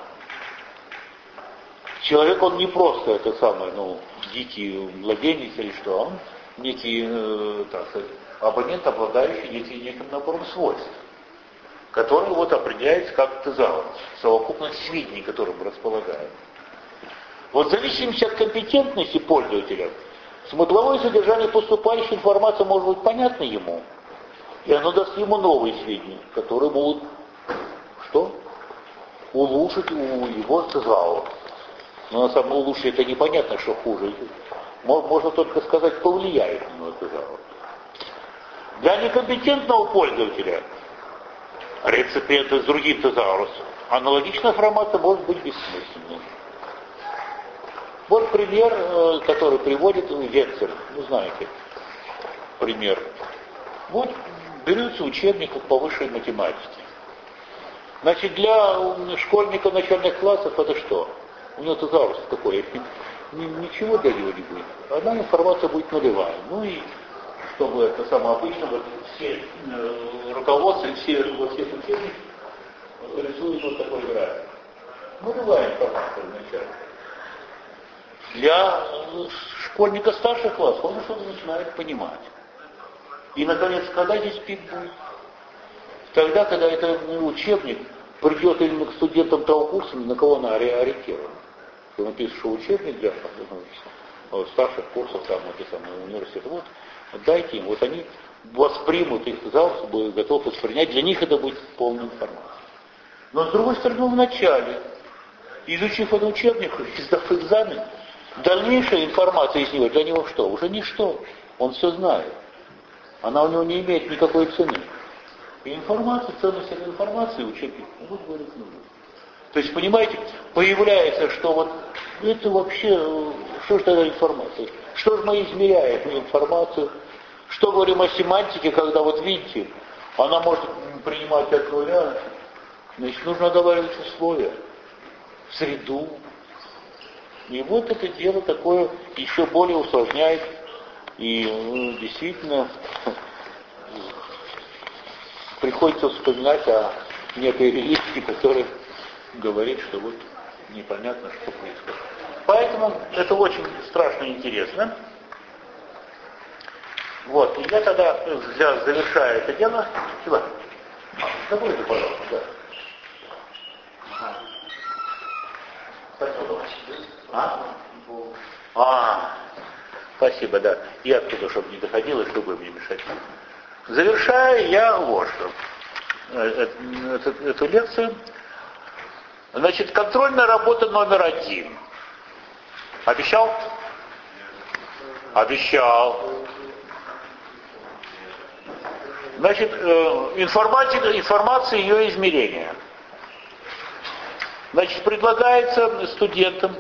Человек, он не просто это самое, дикий младенец или что, он некий, так сказать, абонент, обладающий неким набором свойств, который вот определяется как тезаурс, совокупность сведений, которым мы располагаем. Вот в зависимости от компетентности пользователя, смысловое содержание поступающей информации может быть понятно ему, и оно даст ему новые сведения, которые могут, улучшить его тезаурс. Но на самом деле улучшить это непонятно, что хуже. Можно только сказать, кто влияет на него тезаурс. Для некомпетентного пользователя реципиента с другим тезаурусом аналогичная информация может быть бессмысленной. Вот пример, который приводит Венцель. Вы знаете пример. Вот берется учебник по высшей математике. Значит, для школьника начальных классов это что? У него тезаурус такой, ничего для него не будет. Одна информация будет нулевая. Ну и чтобы это самое обычно, вот все руководства, во всех учебниках рисуют вот такой график. Нулевая информация вначале. Для школьника старших классов он что-то начинает понимать. И, наконец, когда здесь пик будет? Тогда, когда этот учебник придет именно к студентам того курса, на кого она ориентирована. Что написано, что учебник для старших курсов, университета, вот, дайте им, вот они воспримут их тезаурс, будут готовы воспринять, для них это будет полная информация. Но с другой стороны, в начале, изучив этот учебник, сдав экзамен, Дальнейшая информация из него для него что? Уже ничто. Он все знает. Она у него не имеет никакой цены. И информация, ценность этой информации учебник, вот говорит, нужно. То есть, понимаете, появляется, что вот это вообще, что же тогда информация? Что же мы измеряем информацию? Что говорим о семантике, когда вот видите, она может принимать от нуля, значит, нужно добавить условия, среду. И вот это дело такое еще более усложняет и действительно приходится вспоминать о некой религии, которая говорит, что вот непонятно, что происходит. Поэтому это очень страшно интересно. Вот, и я тогда завершаю это дело. Иван, закройте, пожалуйста, да. Спасибо, да. Я оттуда, чтобы не доходило, чтобы мне мешать. Завершаю я вот что. Эту лекцию. Значит, контрольная работа номер 1. Обещал? Обещал. Значит, информация и ее измерения. Значит, предлагается студентам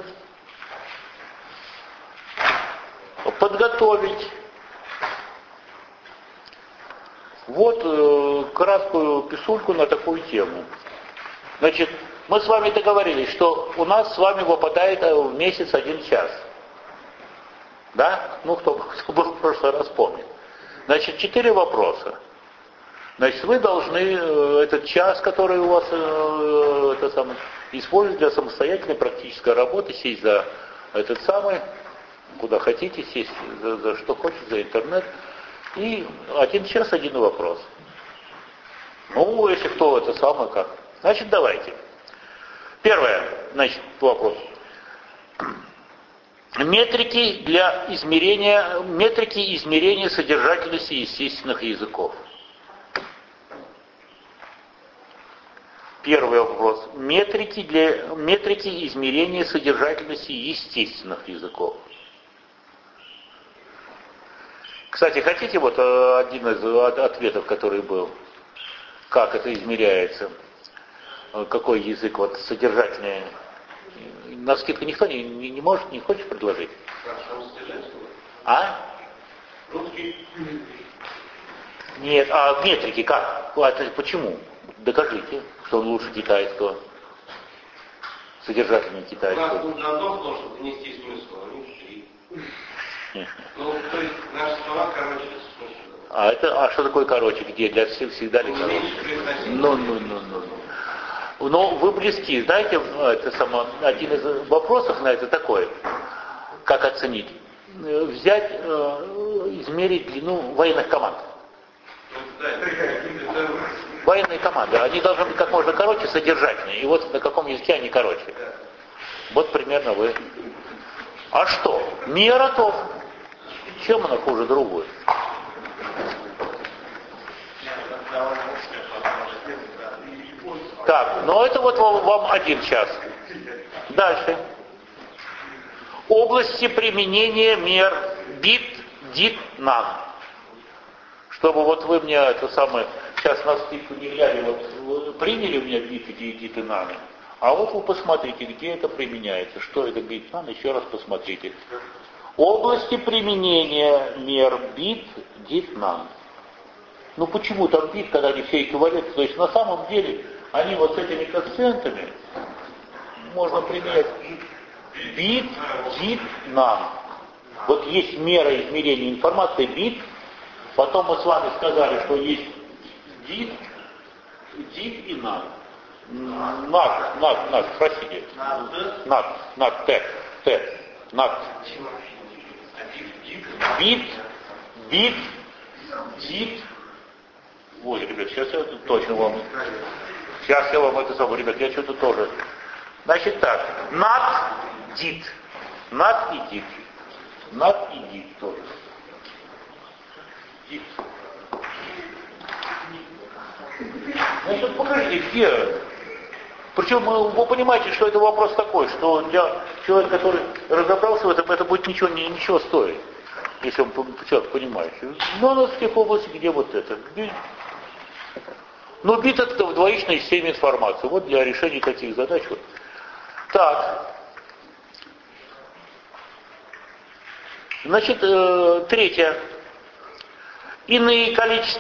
подготовить вот краткую писульку на такую тему. Значит, мы с вами договорились, что у нас с вами выпадает в месяц 1 час. Да? Ну, кто был в прошлый раз помнит. Значит, 4 вопроса. Значит, вы должны этот час, который у вас использовать для самостоятельной практической работы, сесть за этот самый, куда хотите, сесть за что хотите, за интернет. И 1 час 1 вопрос. Ну, если кто это самое, как. Значит, давайте. Первое, значит, вопрос. Метрики измерения содержательности естественных языков. Первый вопрос. Метрики измерения содержательности естественных языков. Кстати, хотите вот один из ответов, который был? Как это измеряется? Какой язык вот содержательный? Навскидку никто не может, не хочет предложить? А? Русский. Нет, а в метрике как? Почему? Докажите, что он лучше китайского. Содержательный китайского. У нас на том, чтобы донести смысл, а не ушли. Ну, то есть наши слова короче смысл. А что такое короче? Где? Для всех всегда ли короче? Ну. Но вы близки. Знаете, один из вопросов на это такой, как оценить? Взять, измерить длину военных команд. Военные команды, они должны быть как можно короче, содержательнее. И вот на каком языке они короче. Вот примерно вы. А что? Мера то. Чем она хуже другой? Так, ну это вот вам 1 час. Дальше. Области применения мер бит, дит, нан. Чтобы вот вы мне это самое, сейчас на скидку не глядя, вот вы приняли у меня биты, дит и наны, а вот вы посмотрите, где это применяется, что это бит, нан, еще раз посмотрите. Области применения мер бит, дит, нан. Ну почему там бит, когда они все эквивалентны? То есть на самом деле они вот с этими коэффициентами можно применять бит, дит, нан. Вот есть мера измерения информации бит. Потом мы с вами сказали, что есть дит и над. Над, спросите. Над, т, над. Бит, дит. Ой, ребят, сейчас я точно вам. Сейчас я вам это самое, ребят, я что-то тоже. Значит так, над, дит. Над и дит. Над и дит тоже. Значит, покажите, где Причем вы понимаете, что это вопрос такой, что для человека, который разобрался в этом, это будет ничего стоить, если он человек понимает. Но у нас в тех областях, где вот это. Ну, бит это в двоичной системе информации. Вот для решения таких задач. Вот. Так. Значит, третье. Иные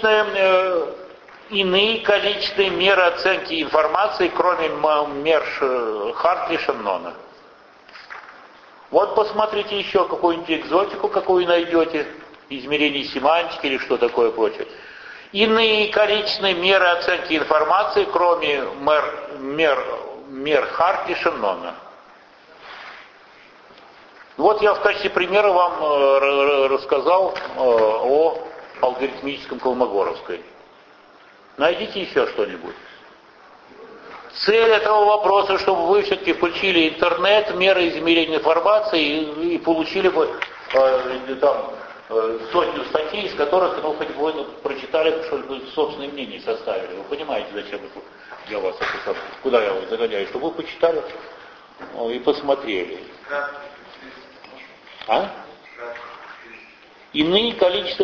количественные меры оценки информации, кроме мер Хартли-Шеннона. Вот посмотрите еще какую-нибудь экзотику, какую найдете, измерение семантики или что такое прочее. Иные количественные меры оценки информации, кроме мер Хартли-Шеннона. Вот я в качестве примера вам рассказал о алгоритмическом Колмогоровской. Найдите еще что-нибудь. Цель этого вопроса, чтобы вы все-таки включили интернет, меры измерения информации и получили бы там сотню статей, из которых, ну, хоть бы вы прочитали, что ли, собственное мнение составили. Вы понимаете, зачем это я вас это, куда я вас загоняю, чтобы вы почитали и посмотрели. А? Иные количества...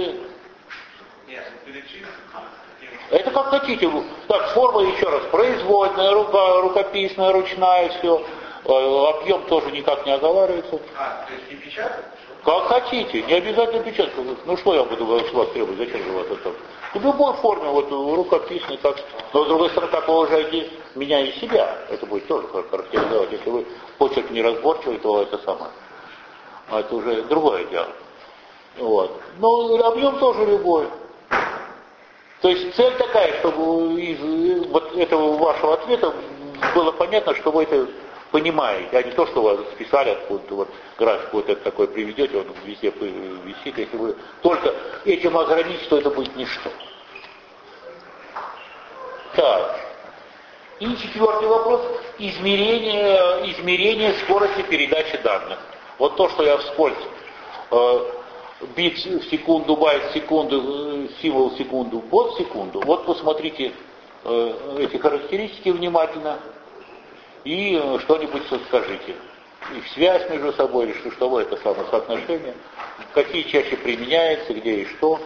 Это как хотите. Так, форма еще раз. Производная, рукописная, ручная, все. Объем тоже никак не оговаривается. То есть не печатать? Как хотите, не обязательно печатать. Ну что я буду с вас требовать, зачем же вас это? В любой форме, вот рукописный, так. Но с другой стороны, как вы уважаете меня и себя, это будет тоже характеризовать. Если вы почерк неразборчивый, то это самое. А это уже другое дело. Вот. Но объем тоже любой. То есть цель такая, чтобы из вот этого вашего ответа было понятно, что вы это понимаете, а не то, что вас списали откуда-то, вот график вот этот такой приведете, он везде висит, если вы только этим ограничите, то это будет ничто. Так. И четвертый вопрос. Измерение скорости передачи данных. Вот то, что я вскользь бит в секунду, байт в секунду, символ в секунду, бот в секунду. Вот посмотрите эти характеристики внимательно и что-нибудь скажите. Их связь между собой, или что это самое соотношение, какие чаще применяются, где и что.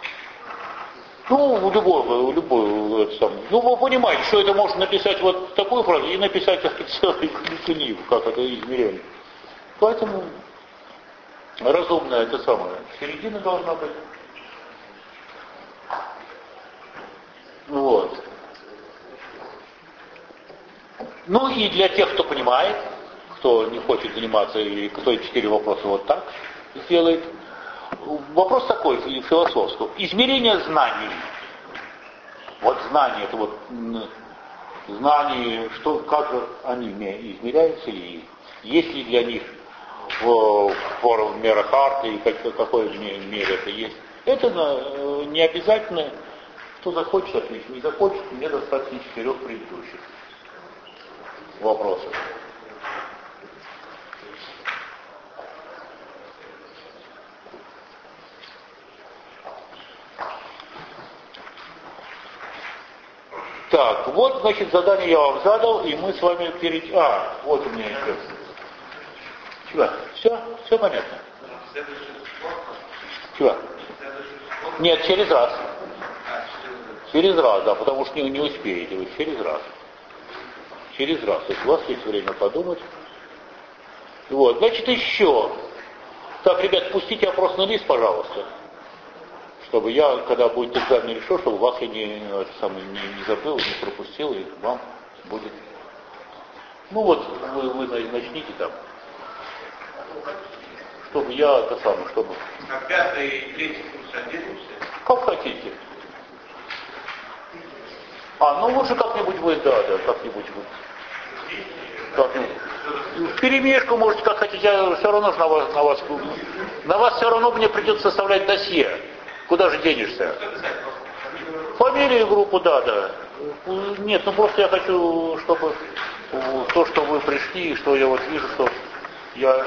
Ну, любой это самое. Ну, вы понимаете, что это можно написать вот такую фразу и написать целую книгу, как это измерение. Поэтому разумная это самое. Середина должна быть. Вот. Ну и для тех, кто понимает, кто не хочет заниматься, и кто 4 вопроса вот так сделает. Вопрос такой, философский. Измерение знаний. Вот знания, это вот знания, что, как же они измеряются, и есть ли для них форма мера Хартли, и какой мере это есть. Это не обязательно, кто захочет ответить, не захочет, мне достаточно 4 предыдущих вопросов. Так, вот, значит, задание я вам задал, и мы с вами вот у меня еще. Чего? Все понятно? Чего? Нет, через раз. Через раз, да, потому что не успеете вы, через раз. Через раз, если у вас есть время подумать. Вот, значит, еще. Так, ребят, пустите опросный лист, пожалуйста. Чтобы я, когда будет экзамен, решил, чтобы вас я не забыл, не пропустил, и вам будет. Ну вот, вы начните там. Чтобы я, чтобы... А 5-й и 3-й курс отдельно все? Как хотите. Ну лучше как-нибудь вы, как-нибудь вы. В перемешку можете, как хотите, я все равно на вас все равно мне придется составлять досье. Куда же денешься? Фамилию и группу, да. Нет, просто я хочу, чтобы то, что вы пришли, что я вот вижу, что я,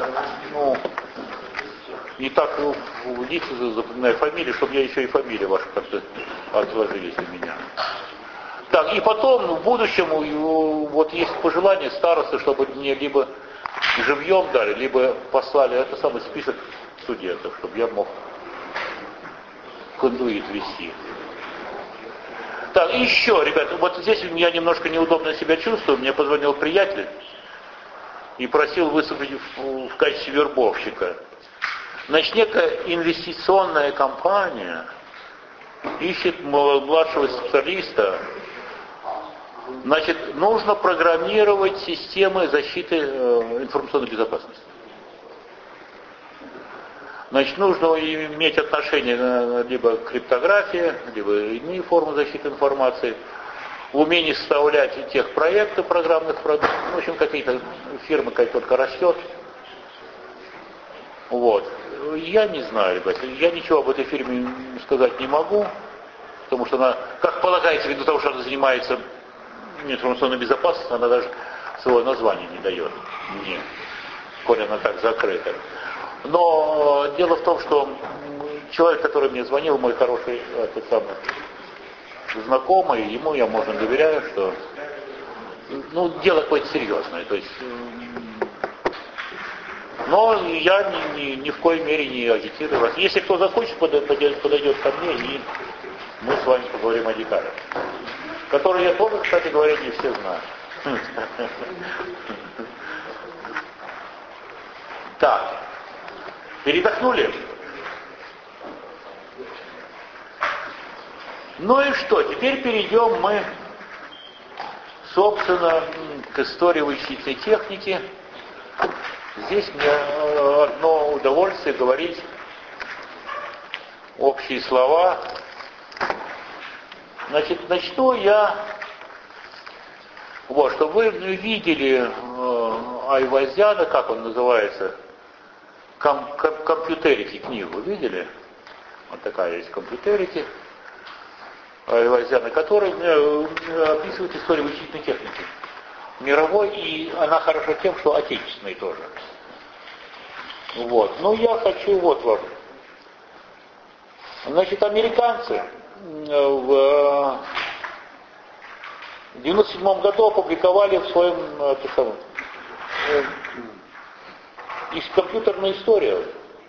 не так лица запоминаю фамилии, чтобы я еще и фамилии ваши как-то отложились у меня. Так, и потом в будущем вот есть пожелание старосты, чтобы мне либо живьем дали, либо послали это самый список студентов, чтобы я мог кондуит вести. Так, и еще, ребята, вот здесь я немножко неудобно себя чувствую. Мне позвонил приятель и просил выступить в качестве вербовщика. Значит, некая инвестиционная компания ищет младшего специалиста. Значит, нужно программировать системы защиты информационной безопасности. Значит, нужно иметь отношение либо к криптографии, либо иные формы защиты информации, умение составлять тех проектов, программных продуктов. В общем, какие-то фирмы, как только растет. Вот. Я не знаю, ребята, я ничего об этой фирме сказать не могу, потому что она, как полагается, ввиду того, что она занимается информационной безопасностью, она даже своего названия не дает мне, коль она так закрыта. Но дело в том, что человек, который мне звонил, мой хороший знакомый, ему я можно доверяю, что дело какое-то серьезное. То есть, но я ни в коей мере не агитирую вас. Если кто захочет, подойдет ко мне, и мы с вами поговорим о деталях. Которые я тоже, кстати говоря, не все знаю. Так. Передохнули? Ну и что? Теперь перейдем мы, собственно, к истории вычислительной техники. Здесь мне одно удовольствие говорить общие слова. Значит, начну я, вот, чтобы вы видели Айвазяна, как он называется, Компьютерити книгу, видели? Вот такая есть Компьютерити Айвазяна, который описывает историю вычислительной техники мировой, и она хороша тем, что отечественной тоже. Вот. Но я хочу вот вам. Значит, американцы в 1997 году опубликовали в своем компьютерную историю.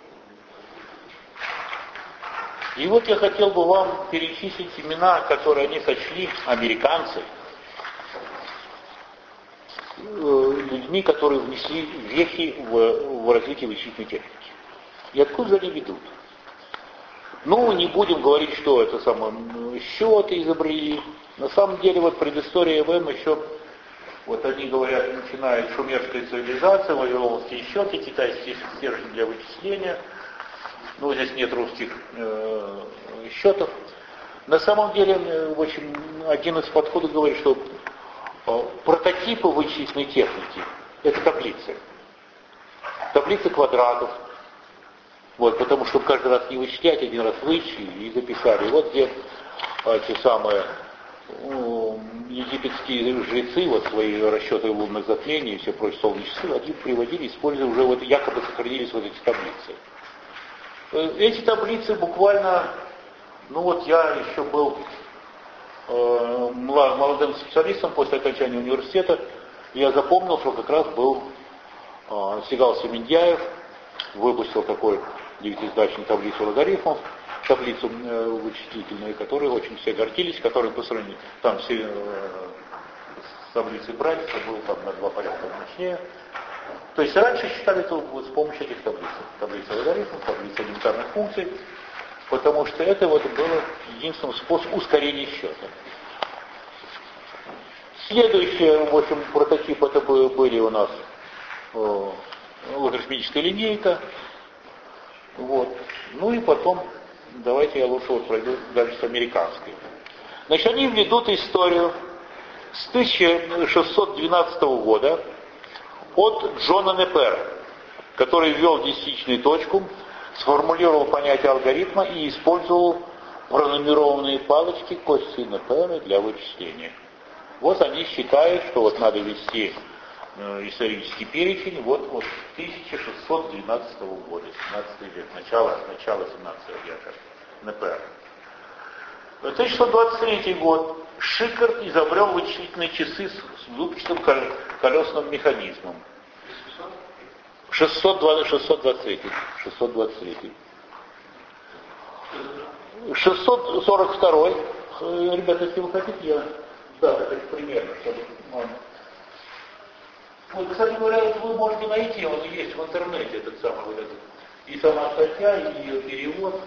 И вот я хотел бы вам перечислить имена, которые они сочли, американцы, людьми, которые внесли вехи в развитие вычислительной техники. И откуда они ведут? Ну, не будем говорить, что это счеты изобрели. На самом деле, вот предыстория ЭВМ еще, вот они говорят, начинает шумерская цивилизация, вавилонские счеты, китайские стержни для вычисления. Ну, здесь нет русских счетов. На самом деле, в общем, один из подходов говорит, что прототипы вычислительной техники – это таблицы. Таблицы квадратов. Вот, потому что каждый раз не вычислять, один раз вычислили и записали. И вот где те самые египетские жрецы, вот свои расчеты лунных затмений и все прочее, солнечные часы, они приводили, используя уже вот, якобы сохранились вот эти таблицы. Эти таблицы буквально, ну вот я еще был молодым специалистом после окончания университета, я запомнил, что как раз был Сигал Семендяев, выпустил такой 9-значную таблицу логарифмов, таблицу вычислительную, которой очень все гордились, которые по сравнению, там все с таблицей братьев было там на 2 порядка мощнее. То есть раньше считали это вот с помощью этих таблиц. Таблица логарифмов, таблица элементарных функций, потому что это вот было единственный способ ускорения счета. Следующие, в общем, прототипы это были у нас логарифмическая линейка. Вот. Ну и потом, давайте я лучше вот пройду дальше с американской. Значит, они ведут историю с 1612 года от Джона Непера, который ввел десятичную точку, сформулировал понятие алгоритма и использовал пронумерованные палочки Косси Непера для вычисления. Вот они считают, что вот надо ввести исторический перечень вот 1612 года, 17 век, начало 17 века, Непер. 1623 год, Шикард изобрел вычислительные часы с зубчатым колесным механизмом. 623. 642. Ребята, если вы хотите, я так примерно, чтобы... Вот, кстати говоря, это вы можете найти, он есть в интернете, этот самый вот этот. И сама статья, и ее перевод.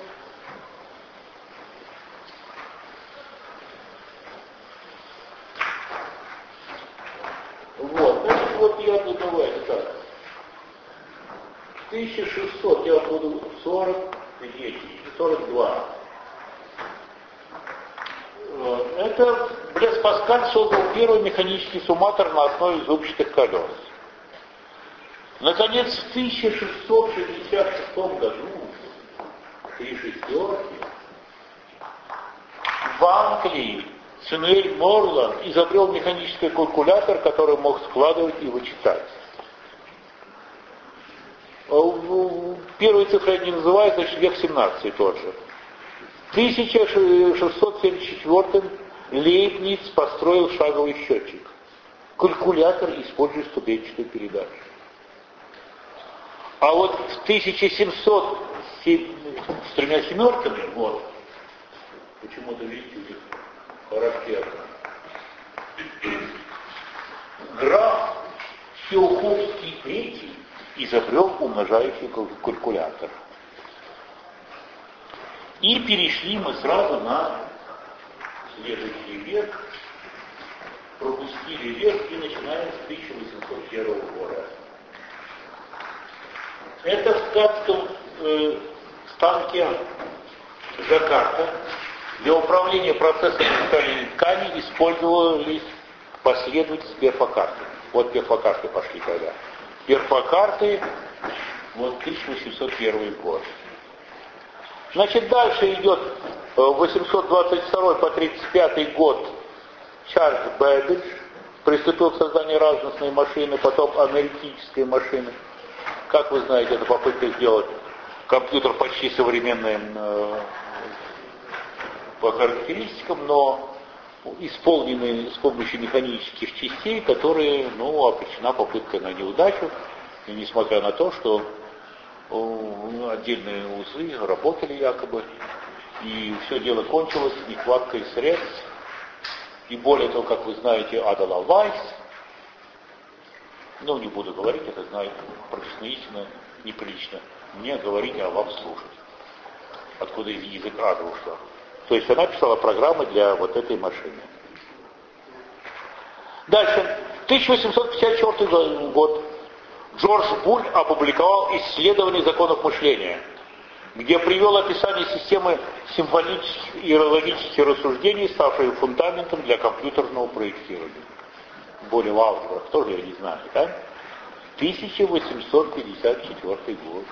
Вот, значит, вот я буду, давайте так. 1600 я буду 42. Это Блес Паскаль создал первый механический сумматор на основе зубчатых колес. Наконец, в 1666 году, 3 шестерки, в Англии Сэмюэль Морланд изобрел механический калькулятор, который мог складывать и вычитать. Первые цифры я не называю, значит, век 17 тот же. В 1674 Лейбниц построил шаговый счетчик. Калькулятор использует ступенчатую передачу. А вот в 1700 с 3 семерками, вот, почему-то, видите, у них характерно. Граф Феоховский III изобрел умножающий калькулятор. И перешли мы сразу на следующий век, пропустили век и начинаем с 1801 года. Это в ткацком станке Жакарта для управления процессом изготовления ткани использовались последовательные перфокарты. Вот перфокарты пошли тогда. Перфокарты, вот 1801 год. Значит, дальше идет 822 по 35 год Чарльз Бэббидж приступил к созданию разностной машины, потом аналитической машины. Как вы знаете, это попытка сделать компьютер почти современным по характеристикам, но исполненный с помощью механических частей, которые, обречена попытка на неудачу, и несмотря на то, что отдельные узлы работали якобы, и все дело кончилось нехваткой средств, и более того, как вы знаете, Ада Лавайс, не буду говорить, это знаю профессионально, неприлично мне говорить, а вам слушать, откуда из языка Ада ушла. То есть она писала программы для вот этой машины. Дальше, 1854 год. Джордж Буль опубликовал исследование законов мышления, где привел описание системы символических и логических рассуждений, ставшей фундаментом для компьютерного проектирования. Более в алгебрах тоже я не знаю, да? 1854 год.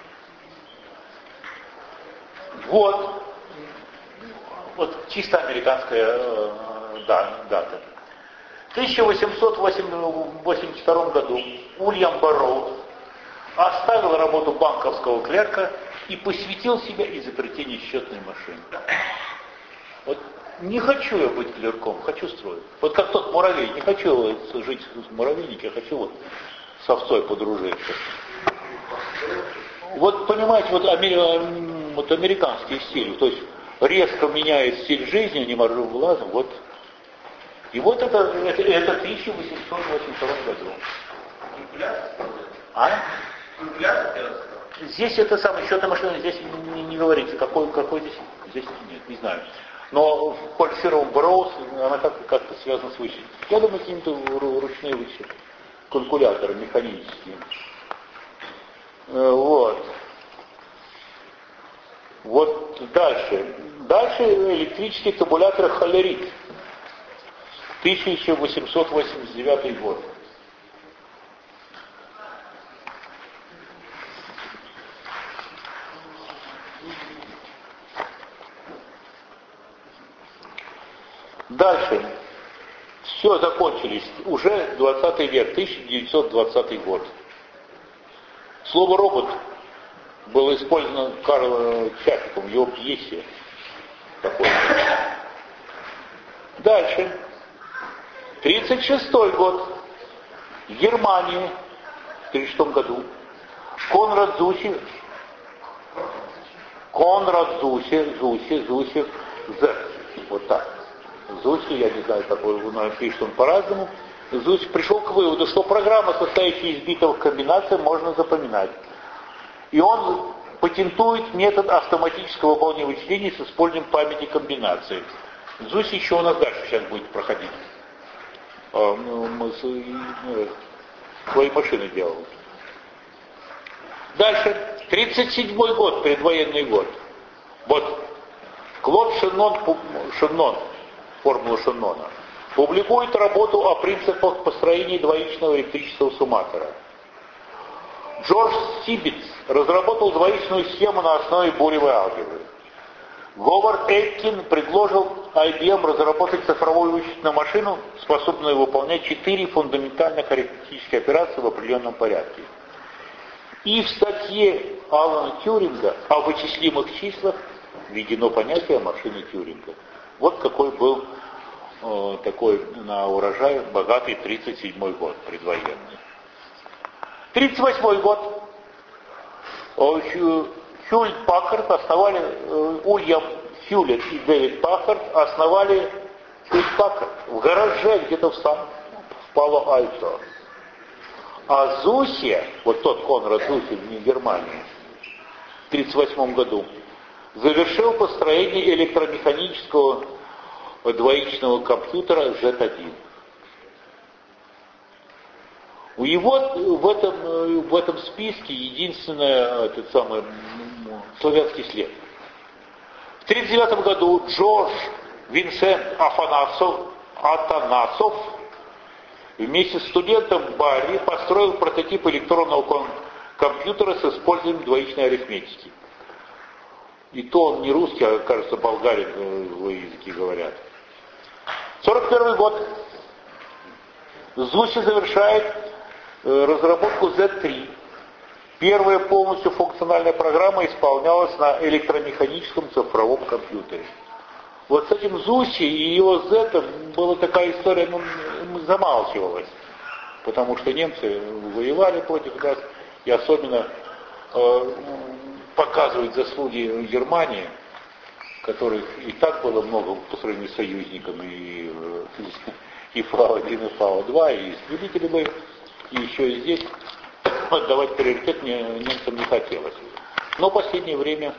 Вот чисто американская дата. В 1882 году Уильям Барроуз оставил работу банковского клерка и посвятил себя изобретению счетной машины. Вот не хочу я быть клерком, хочу строить. Вот как тот муравей, не хочу жить в муравейнике, хочу вот с овцой подружиться. Вот понимаете, вот американские стили, то есть резко меняет стиль жизни, не моржу глазом, вот. И вот это 1882 году. А? Здесь это самое, счетная машина, здесь не говорится, какой здесь нет, не знаю. Но фальсифицирован Барроуз, она как-то связана с вычетом. Я думаю, какие-то ручные вычеты, калькуляторы механические. Вот дальше. Дальше электрический табулятор Холерит. 1889 год. Дальше. Все закончились. Уже 20 век, 1920 год. Слово «робот» было использовано Карлом Чапиком в его пьесе. Такой. Дальше. 1936 год. Германия. В 1936 году. Конрад Зусев, вот так. Зусев, я не знаю, какой он пишет, он по-разному. Зусев пришел к выводу, что программа, состоящая из битовых комбинаций, можно запоминать. И он патентует метод автоматического выполнения вычислений с использованием памяти комбинаций. Зусев еще у нас дальше сейчас будет проходить. Свои машины делал. Дальше. 1937 год, предвоенный год. Вот. Клод Шеннон, формула Шеннона, публикует работу о принципах построения двоичного электрического сумматора. Джордж Стиббитс разработал двоичную схему на основе буревой алгебры. Говард Эйткин предложил IBM разработать цифровую вычислительную машину, способную выполнять 4 фундаментальных арифметические операции в определенном порядке. И в статье Алана Тьюринга о вычислимых числах введено понятие машины Тьюринга. Вот какой был такой на урожай богатый 1937 год, предвоенный. 1938 год. Хьюлетт Паккард основали, Уильям Хьюлетт и Дэвид Паккард основали Хьюлетт Паккард в гараже где-то в Пало-Альто. А Зусия, вот тот Конрад Зусия в Германии, в 1938 году, завершил построение электромеханического двоичного компьютера Z1. У него в этом списке единственный этот самый славянский след. В 1939 году Джордж Винсент Атанасов вместе с студентом Барри построил прототип электронного компьютера с использованием двоичной арифметики. И то он не русский, а, кажется, болгарин, в языке говорят. 1941 год. Зусев завершает разработку Z3. Первая полностью функциональная программа исполнялась на электромеханическом цифровом компьютере. Вот с этим Зуси и его Z была такая история, замалчивалась. Потому что немцы воевали против нас, и особенно показывать заслуги Германии, которых и так было много по сравнению с союзниками, и ФАО-1, и ФАО-2, и истребители были, и еще и здесь отдавать приоритет немцам не хотелось. Но в последнее время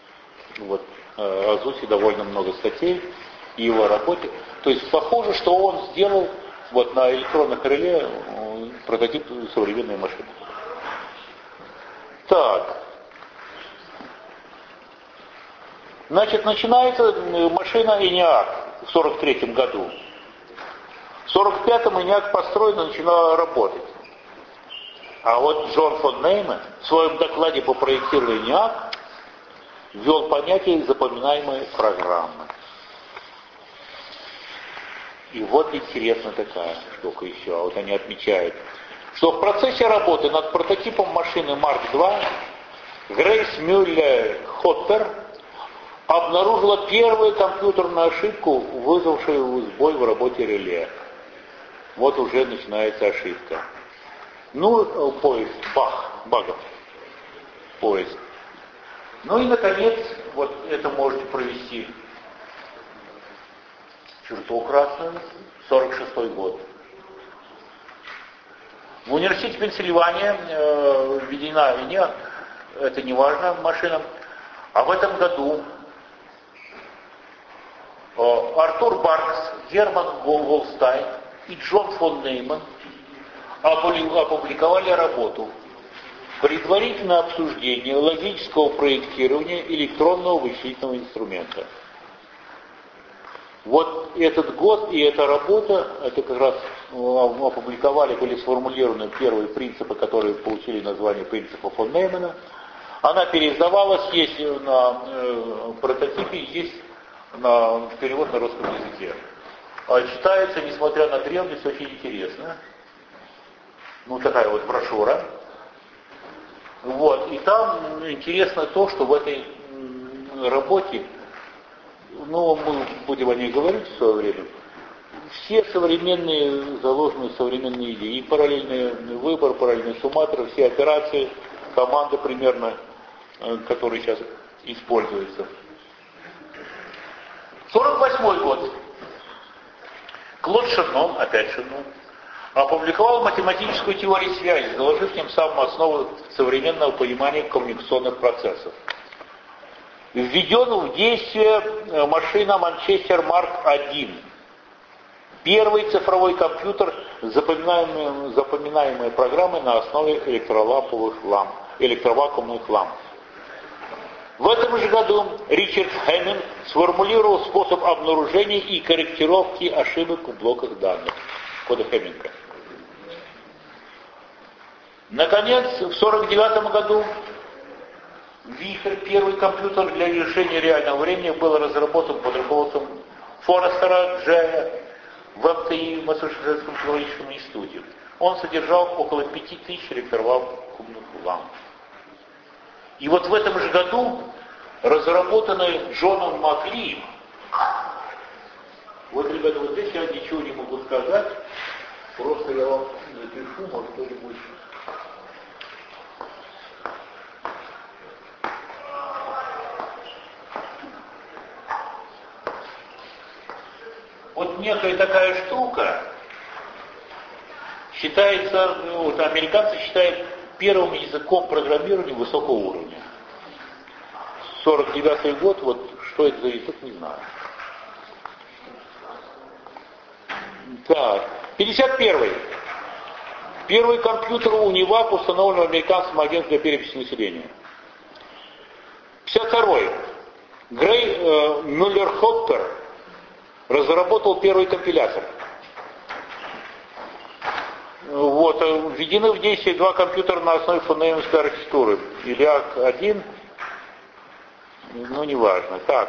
о Зусе довольно много статей и его работе. То есть похоже, что он сделал на электронных реле прототип современной машины. Так. Значит, начинается машина ENIAC в 1943 году. В 1945-м ENIAC построен и начинала работать. А вот Джон фон Нейман в своем докладе по проектированию ENIAC ввел понятие запоминаемой программы. И вот интересна такая штука еще. Вот они отмечают, что в процессе работы над прототипом машины Марк II Грейс Мюллер-Хоттер обнаружила первую компьютерную ошибку, вызвавшую сбой в работе реле. Вот уже начинается ошибка. Поиск, багов. Поиск. И, наконец, вот это можете провести черту красную, 1946 год. В университете Пенсильвания введена ENIAC, это не важно, машина. А в этом году Артур Баркс, Герман Голстайн и Джон фон Нейман опубликовали работу «Предварительное обсуждение логического проектирования электронного вычислительного инструмента». Вот этот год и эта работа, это как раз опубликовали, были сформулированы первые принципы, которые получили название принципа фон Неймана. Она переиздавалась, есть на прототипе, есть перевод на русском языке. Читается, несмотря на древность, очень интересно. Такая вот брошюра. И там интересно то, что в этой работе, мы будем о ней говорить в свое время, все современные, заложенные современные идеи, и параллельный выбор, параллельный сумматор, все операции, команды примерно, которые сейчас используются. 48 год. Клод Шернон, опять Шернон, опубликовал математическую теорию связи, заложив тем самым основу современного понимания коммуникационных процессов. Введен в действие машина Манчестер Марк-1. Первый цифровой компьютер с запоминаемой программой на основе электровакуумных ламп. В этом же году Ричард Хэмминг сформулировал способ обнаружения и корректировки ошибок в блоках данных, кода Хэмминга. Наконец, в 1949 году Вихрь, первый компьютер для решения реального времени, был разработан под руководством Форестера Джея в МТИ, Массачусетском технологическом институте. Он содержал около 5000 электровакуумных ламп. И вот в этом же году разработанный Джоном Макли, вот, ребята, вот здесь я ничего не могу сказать, просто я вам запишу, может кто-нибудь. Вот некая такая штука считается, вот американцы считают первым языком программирования высокого уровня. 49 год, вот что это за язык, не знаю. Так, 51-й. Первый компьютер Унивак установлен американским агентством для переписи населения. 52-й. Грей Мюллер-Хоппер разработал первый компилятор. Вот, введены в действие два компьютера на основе фундаментальной архитектуры. Iliac-1, ну неважно. Так.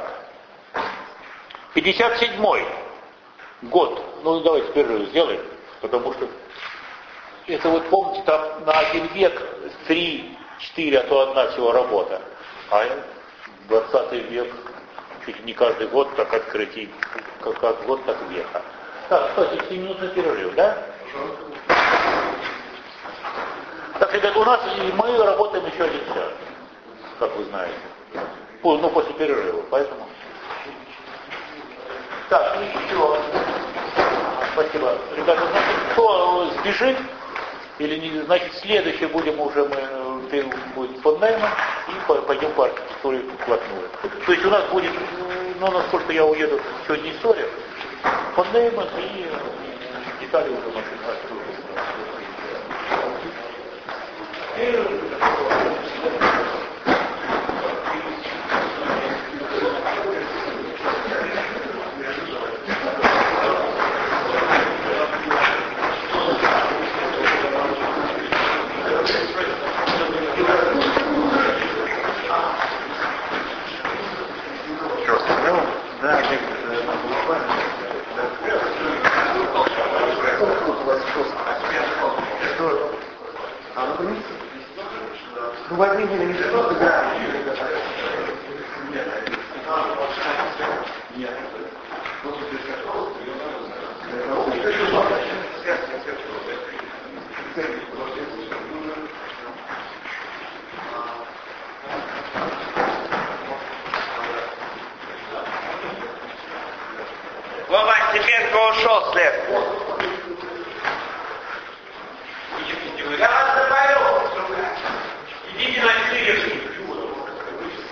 57-й год. Ну давайте перерыв сделаем, потому что это вот помните, там на 1 век 3-4, а то одна всего работа. А 20 век чуть не каждый год так открытий, как год, так века. Так, кстати, 7-минутный перерыв, да? Так, ребята, у нас мы работаем еще 1 час, как вы знаете. Ну, после перерыва, поэтому. Так, еще. Спасибо. Ребята, значит, кто сбежит, или не, значит, следующее будем уже будет под наймом, и пойдем по архитектуре вплотную. То есть у нас будет, ну, насколько я уеду, сегодня история, под наймом и детали уже машины архитектуры. Ну, возьми меня, не просто играть. Вова, Степенко ушел след. Я вас добавил. Идите на 4.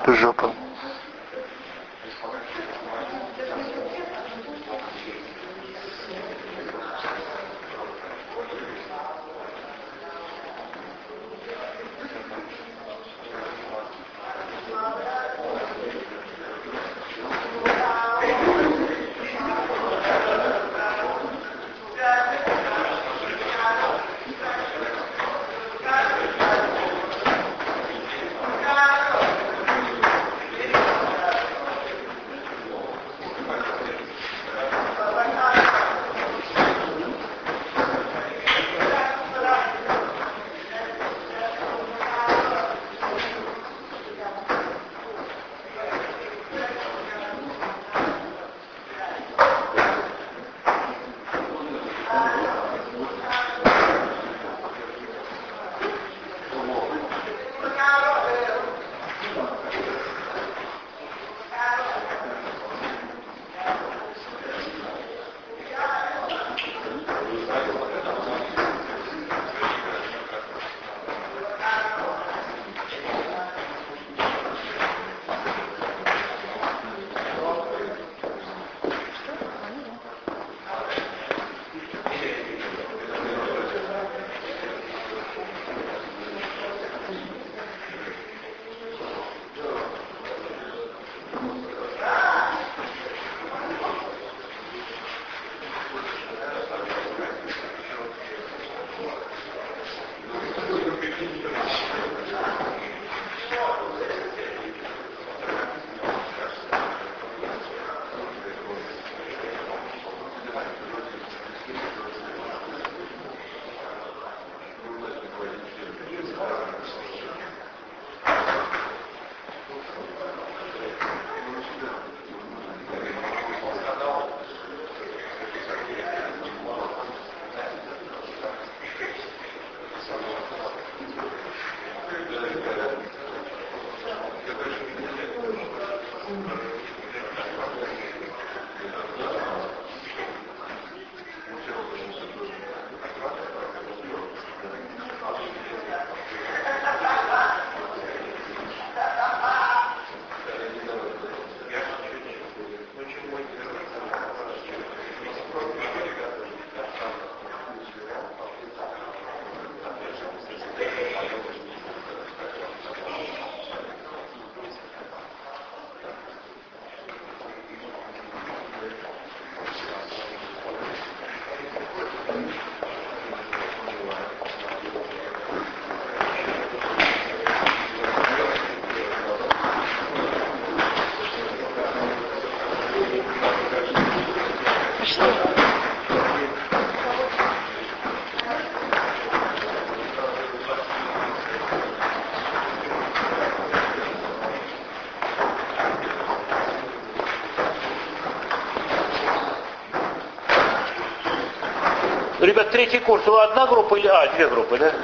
Жопа. Ребят, третий курс, вы одна группа или... две группы, да?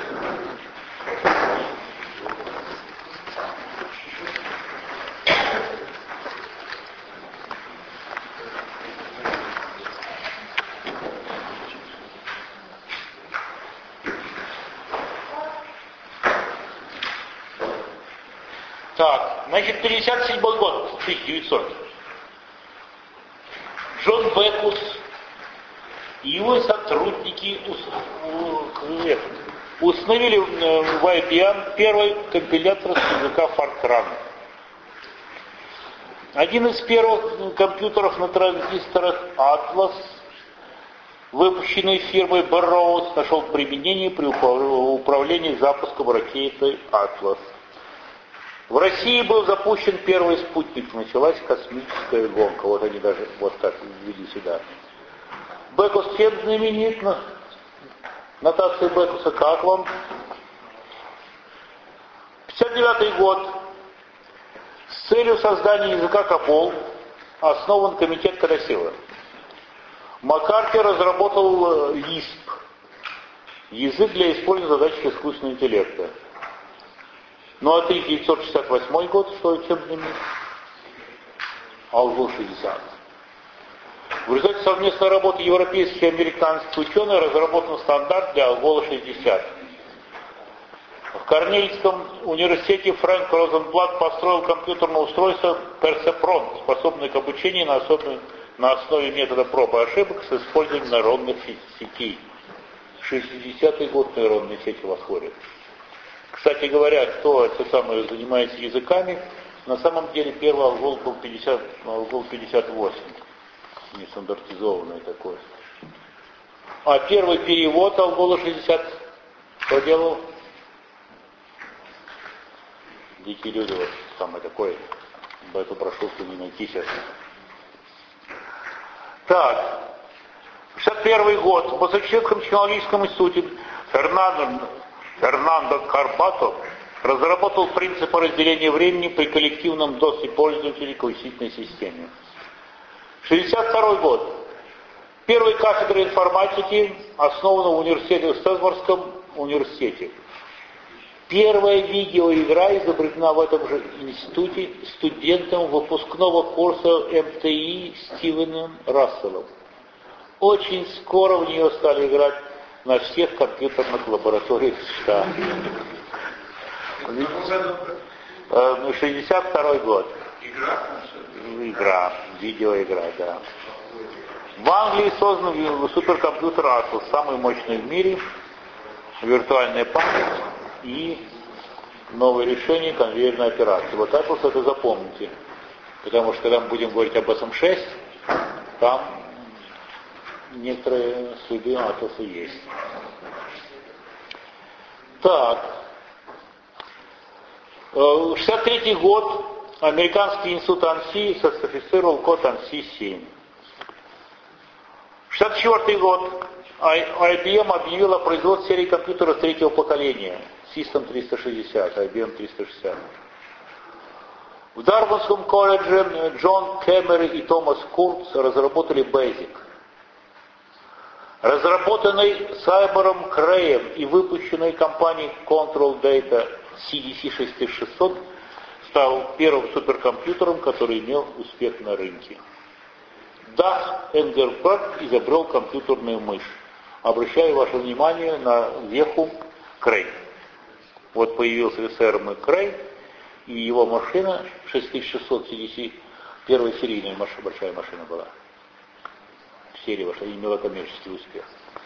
Так, значит, 57 год, 1900. Джон Бекус и его сотрудники установили в IBM первый компилятор с языка Fortran. Один из первых компьютеров на транзисторах Atlas, выпущенный фирмой Burroughs, нашел применение при управлении запуском ракеты Atlas. В России был запущен первый спутник, началась космическая гонка. Вот они даже вот так ввели сюда. Бекус всем знаменит, нотация Бекуса, как вам? 59 год. С целью создания языка COBOL основан комитет Карасева. Маккарти разработал Lisp, язык для использования задач искусственного интеллекта. Ну а 1968 год, что чем знаменит? А уже был 60. В результате совместной работы европейских и американских ученых разработан стандарт для Алгола 60. Корнельском университете Фрэнк Розенблат построил компьютерное устройство Perceptron, способное к обучению на основе метода проб и ошибок с использованием нейронных сетей. 60-й год нейронные сети восходят. Кстати говоря, кто занимается языками, на самом деле первый алгол был 58, нестандартизованный такой. А первый перевод алгола 60 кто делал? Дикие люди, вот самое такое, эту брошюрку не найти сейчас. Так, 61 год в Массачусетском технологическом институте Фернандо Карбато разработал принципы разделения времени при коллективном доступе пользователей к вычислительной системе. 62 год. Первая кафедра информатики основана в Стэнфордском университете. Первая видеоигра изобретена в этом же институте студентом выпускного курса МТИ Стивеном Расселом. Очень скоро в нее стали играть на всех компьютерных лабораториях США. 62 год. Игра, видеоигра, да. В Англии создан суперкомпьютер Atlas, самый мощный в мире, виртуальная память и новое решение конвейерной операции. Вот Atlas это запомните, потому что когда мы будем говорить об SM6, там некоторые следы Atlas есть. Так, 63 год американский институт АНСИ сертифицировал код ANSI-7. 64 год IBM объявила о производстве серии компьютеров третьего поколения System 360, IBM 360. В Дарвинском колледже Джон Кэмери и Томас Куртс разработали BASIC. Разработанный Сайбером Крэем и выпущенный компанией Control Data CDC 6600 стал первым суперкомпьютером, который имел успех на рынке. Дах Энгерберг изобрел компьютерную мышь. Обращаю ваше внимание на веху Крей. Вот появился СРМ Крей, и его машина 6600 CDC, первая серийная большая машина была. Серия ваша имела коммерческий успех.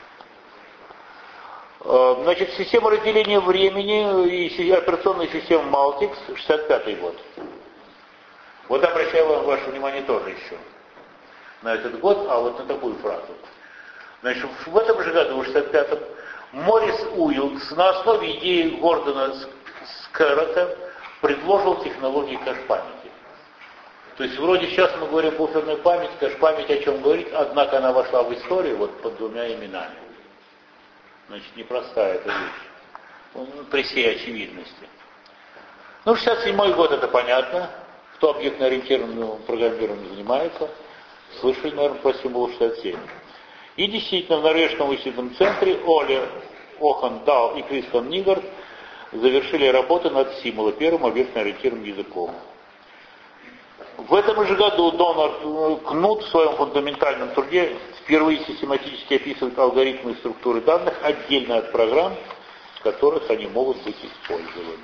Значит, система разделения времени и операционная система Maltix, 65 год. Вот обращаю ваше внимание тоже еще на этот год, а вот на такую фразу. Значит, в этом же году, в 65-м, Моррис Уилкс на основе идеи Гордона Скеррота предложил технологию кэш-памяти. То есть вроде сейчас мы говорим буферная память, кэш-память о чем говорит, однако она вошла в историю вот под двумя именами. Значит, непростая эта вещь. При всей очевидности. Ну, 67-й год это понятно. Кто объектно-ориентированным программированием занимается, слышали, наверное, про символ 67. И действительно, в Норвежском вычислительном центре Оле Охандал и Кристиан Нигард завершили работу над символом, первым объектно-ориентированным языком. В этом же году Дональд Кнут в своем фундаментальном труде впервые систематически описывает алгоритмы и структуры данных отдельно от программ, в которых они могут быть использованы.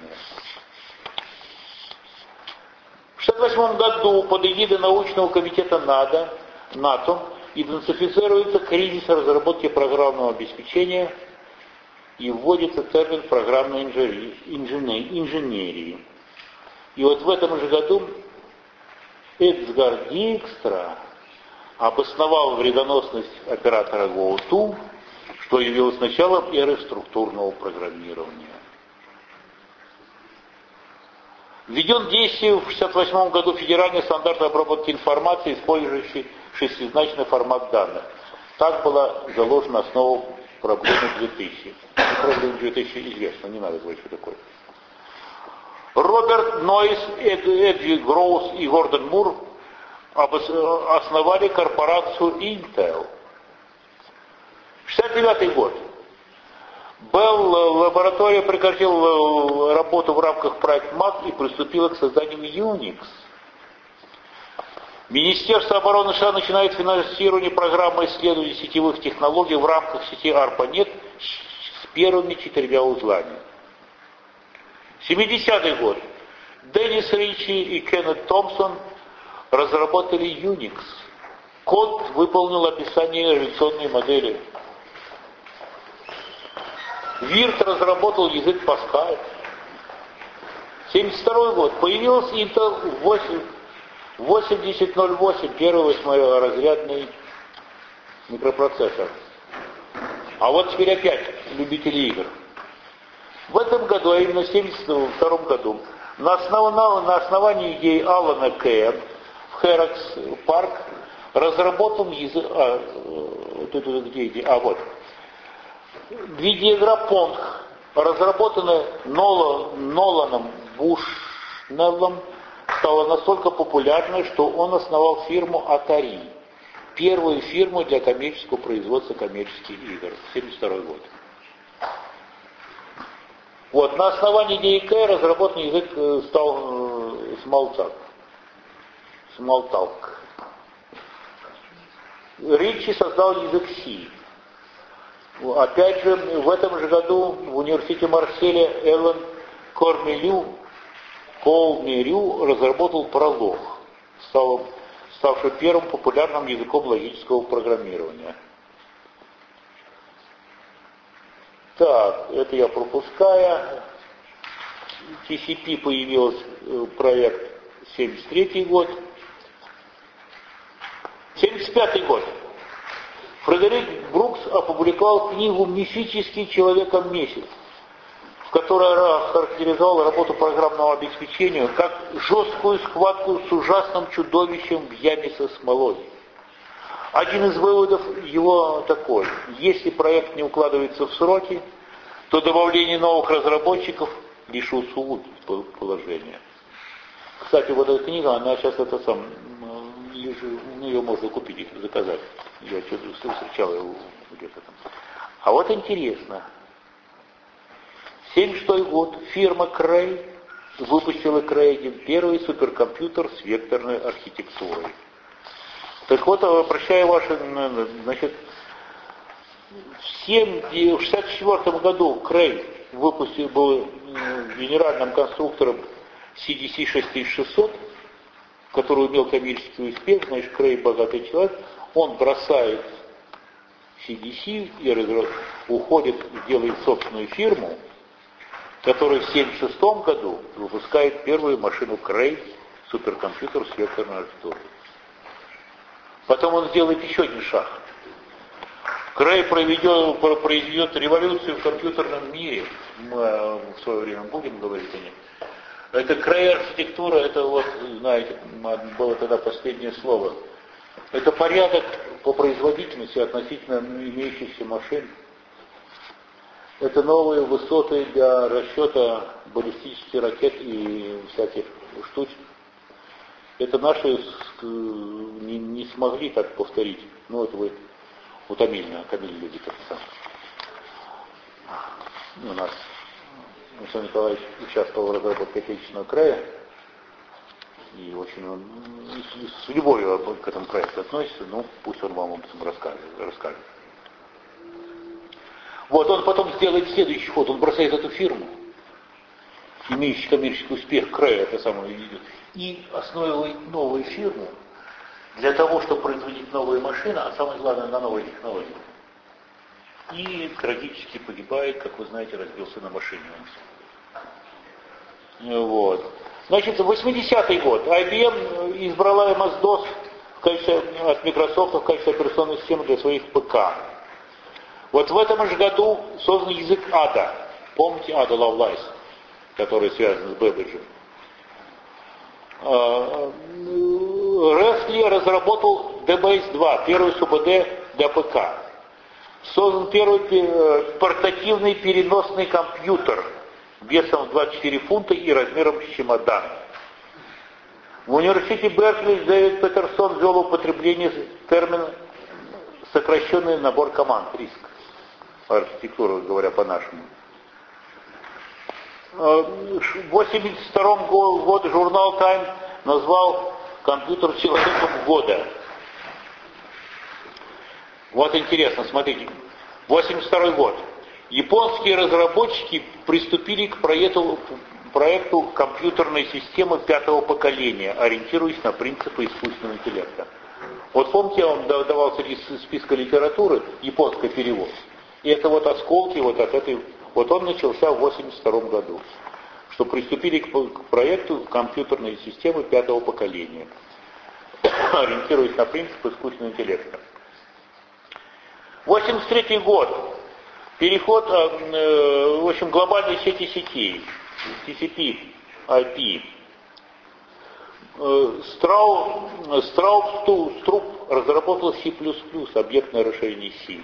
В 1968 году под эгидой научного комитета НАТО идентифицируется кризис разработки программного обеспечения и вводится термин программной инженерии. И вот в этом же году Эдгар Дикстра обосновал вредоносность оператора GoTo, что явилось началом эры структурного программирования. Введен в действие в 1968 году федеральный стандарт обработки информации, использующий шестизначный формат данных. Так была заложена основа проблемы 2000. Проблема 2000 известна, не надо говорить, что такое. Роберт Нойс, Эдди Гроус и Гордон Мур основали корпорацию Intel. 1969 год. Bell лаборатория прекратила работу в рамках проекта Mac и приступила к созданию Unix. Министерство обороны США начинает финансирование программы исследований сетевых технологий в рамках сети ARPANET с первыми 4 узлами. 70-й год. Деннис Ричи и Кеннет Томпсон разработали Unix. Код выполнил описание реляционной модели. Вирт разработал язык Pascal. 72 год. Появился Intel 8008, первый 8-разрядный микропроцессор. А вот теперь опять любители игр. В этом году, а именно в 1972 году, на основании идей Алана Кэя в Хэрокс Парк разработан язык... Видеоигра Понг, разработанная Ноланом Бушнеллом, стала настолько популярной, что он основал фирму Atari, первую фирму для коммерческого производства коммерческих игр. 1972 год. Вот, на основании идеи Кэя разработан язык стал Smalltalk. Ричи создал язык C. Опять же, в этом же году в университете Марселя Эллен Колмерю разработал пролог, ставший первым популярным языком логического программирования. Так, это я пропускаю. TCP появился проект 73 год. 75 год. Фредерик Брукс опубликовал книгу «Мифический человеком-месяц», в которой характеризовал работу программного обеспечения как жесткую схватку с ужасным чудовищем в яме со смолой. Один из выводов его такой: если проект не укладывается в сроки, то добавление новых разработчиков лишь усугубит положение. Кстати, вот эта книга, она сейчас ее можно купить, заказать. Я что-то встречал его где-то там. А вот интересно. 1976 год фирма Cray выпустила Cray-1, первый суперкомпьютер с векторной архитектурой. Так вот, обращаю ваше, значит, в 1964 году Cray был генеральным конструктором CDC 6600, который имел коммерческий успех. Значит, Cray богатый человек, он бросает CDC и уходит, делает собственную фирму, которая в 1976 году выпускает первую машину Cray, суперкомпьютер с векторной архитектурой. Потом он сделает еще один шаг. Cray произведет революцию в компьютерном мире. Мы в свое время будем говорить о ней. Это Cray архитектура, это вот, знаете, было тогда последнее слово. Это порядок по производительности относительно имеющихся машин. Это новые высоты для расчета баллистических ракет и всяких штук. Это наши не смогли так повторить. Ну, это вы утомительно, Камиль любит это сам. У нас Александр Николаевич участвовал в разработке отечественного края, и очень он с любовью к этому проекту относится, ну, пусть он вам об этом расскажет. Вот он потом сделает следующий ход, он бросает эту фирму, имеющую коммерческий успех, Края это самое ведет, и основывает новую фирму для того, чтобы производить новые машины, а самое главное, на новые технологии. И трагически погибает, как вы знаете, разбился на машине. Вот. Значит, 80-й год. IBM избрала MS-DOS от Microsoft в качестве операционной системы для своих ПК. Вот в этом же году создан язык Ada. Помните Ada Lovelace, который связан с Бэббиджем? Рефли разработал DBase 2, первый СУБД для ПК. Создан первый портативный переносный компьютер весом 24 фунта и размером с чемодан. В университете Беркли Дэвид Петерсон ввел в употребление термин сокращенный набор команд, RISC, архитектура, говоря по-нашему. В 1982 году журнал Time назвал компьютер человеком года. Вот интересно, смотрите. 1982 год. Японские разработчики приступили к проекту проекту компьютерной системы 5-го поколения, ориентируясь на принципы искусственного интеллекта. Вот помните, я вам давал среди списка литературы японский перевод. И это вот осколки вот от этой... Вот он начался в 1982 году, что приступили к проекту компьютерной системы 5-го поколения, ориентируясь на принципы искусственного интеллекта. 1983 год. Переход, в общем, глобальной сети сетей, TCP, IP. Струп разработал C++, объектное расширение C.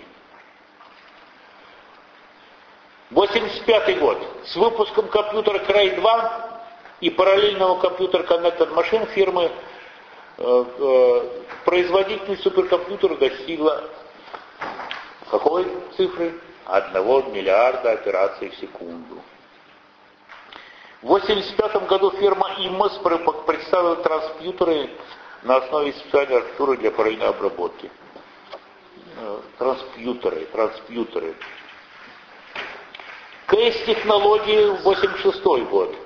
1985 год. С выпуском компьютера Cray 2 и параллельного компьютера Connected Machine фирмы производительность суперкомпьютера достигла какой цифры? 1 миллиарда операций в секунду. В 1985 году фирма IMOS представила транспьютеры на основе специальной архитектуры для параллельной обработки. Транспьютеры. Кейс-технологии 1986 год.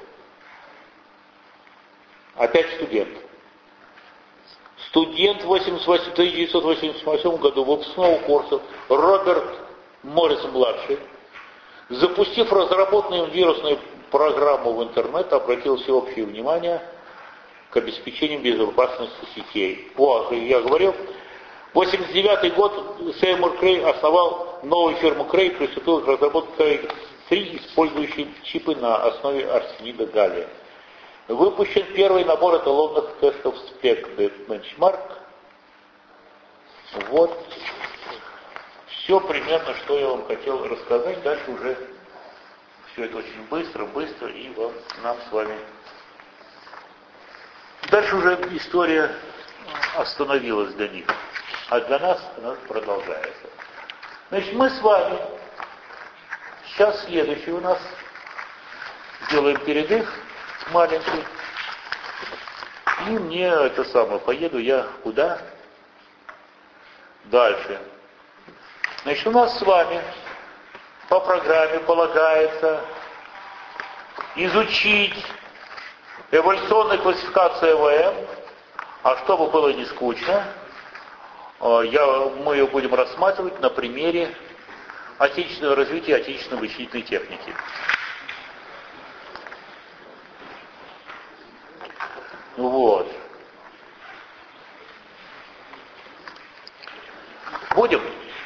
Опять студент. Студент в 1988 году выпускного курса Роберт Моррис-младший, запустив разработанную вирусную программу в интернет, обратил всеобщее внимание к обеспечению безопасности сетей. Я говорил, 1989 год Сеймур Крей основал новую фирму Крей, приступил к разработке Крей 3, использующей чипы на основе арсенида галлия. Выпущен первый набор эталонных тестов Spec Benchmark. Вот все примерно, что я вам хотел рассказать. Дальше уже все это очень быстро, и нам с вами. Дальше уже история остановилась для них, а для нас она продолжается. Значит, мы с вами сейчас следующий у нас сделаем перерыв маленький. И мне поеду я куда? Дальше. Значит, у нас с вами по программе полагается изучить эволюционную классификацию ЭВМ, а чтобы было не скучно, мы ее будем рассматривать на примере отечественного развития отечественной вычислительной техники. Вот. Будем?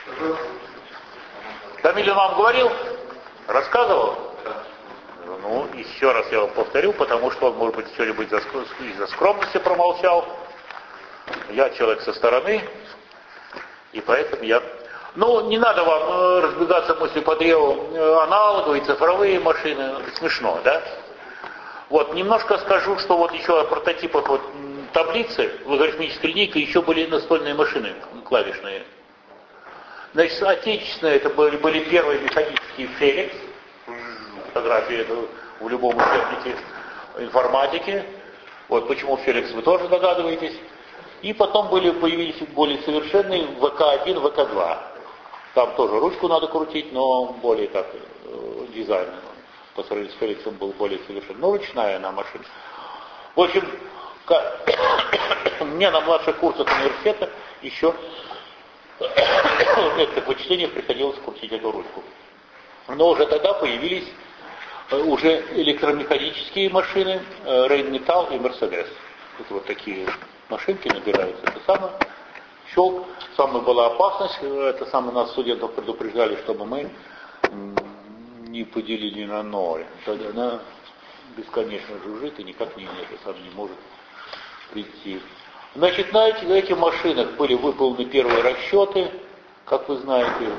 Камиль вам говорил? Рассказывал? Ну, еще раз я вам повторю, потому что он, может быть, что-нибудь из-за скромности промолчал. Я человек со стороны, и поэтому я... Ну, не надо вам разбегаться мыслью по древу, аналоговые, цифровые машины, смешно, да? Вот, немножко скажу, что вот еще о прототипах таблицы, логарифмической линейкой, еще были настольные машины клавишные. Значит, отечественные, это были первые механические Феликс, фотографии это в любом учебнике информатики. Вот почему Феликс, вы тоже догадываетесь. И потом появились более совершенные ВК-1, ВК-2. Там тоже ручку надо крутить, но более так, дизайн по сравнению с Феликсом был более совершенный. Но ручная она машина. В общем, мне на младших курсах университета еще в методах вычисления приходилось крутить эту ручку. Но уже тогда появились уже электромеханические машины, Рейнметалл и Мерседес. Это вот такие машинки набираются. Это самое щелк. Самая была опасность. Это самое нас студентов предупреждали, чтобы мы не поделили на ноль. Тогда она бесконечно жужжит и никак не может прийти. Значит, на этих машинах были выполнены первые расчеты, как вы знаете,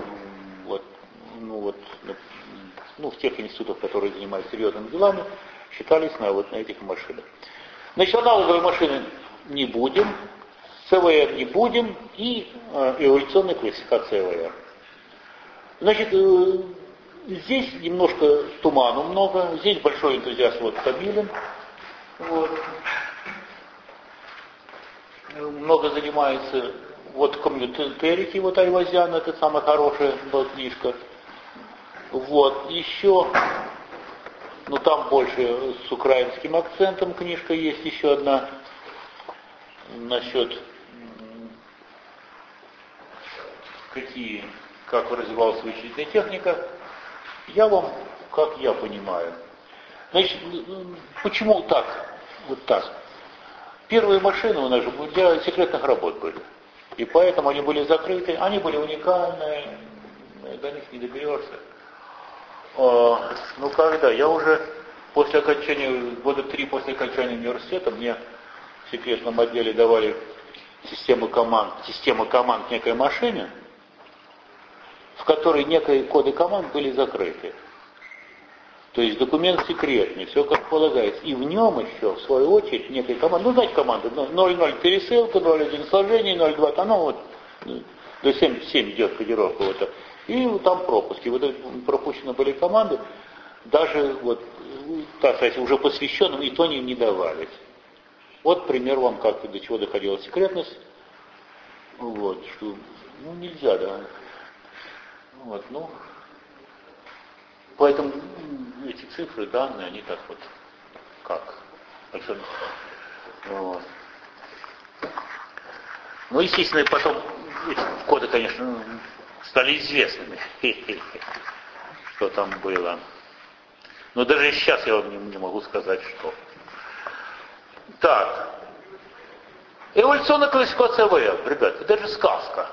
в тех институтах, которые занимались серьезными делами, считались на этих машинах. Значит, аналоговые машины не будем, ЦВР не будем и эволюционная классификация ЭВР. Значит, здесь немножко туману много, здесь большой энтузиаст Камилин. Вот. Много занимается комьютерики, Айвазян, это самая хорошая была книжка. Вот, еще но там больше с украинским акцентом книжка есть еще одна насчет как развивалась вычислительная техника. Я вам, как я понимаю. Значит, почему так? Вот так. Первые машины у нас же для секретных работ были. И поэтому они были закрыты, они были уникальные, до них не доберешься. Ну когда? Я уже после окончания, года 3 после окончания университета, мне в секретном отделе давали систему команд некой машине, в которой некие коды команд были закрыты. То есть документ секретный, все как полагается. И в нем еще, в свою очередь, некая команда, ну знаете команды, 0.0 пересылка, 0.1 сложение, 0.2, оно вот до 7 идет кодировка. Вот, и там пропуски. Вот пропущены были команды, даже вот, так сказать, уже посвященным, и то не давались. Вот пример вам, как до чего доходила секретность. Вот, что, ну нельзя, да. Вот, ну, поэтому эти цифры, данные, они так вот, как? Вот. Ну, естественно, потом эти коды, конечно, стали известными, что там было. Но даже сейчас я вам не могу сказать, что. Так. Эволюционная классификация АВМ, ребят, это же сказка.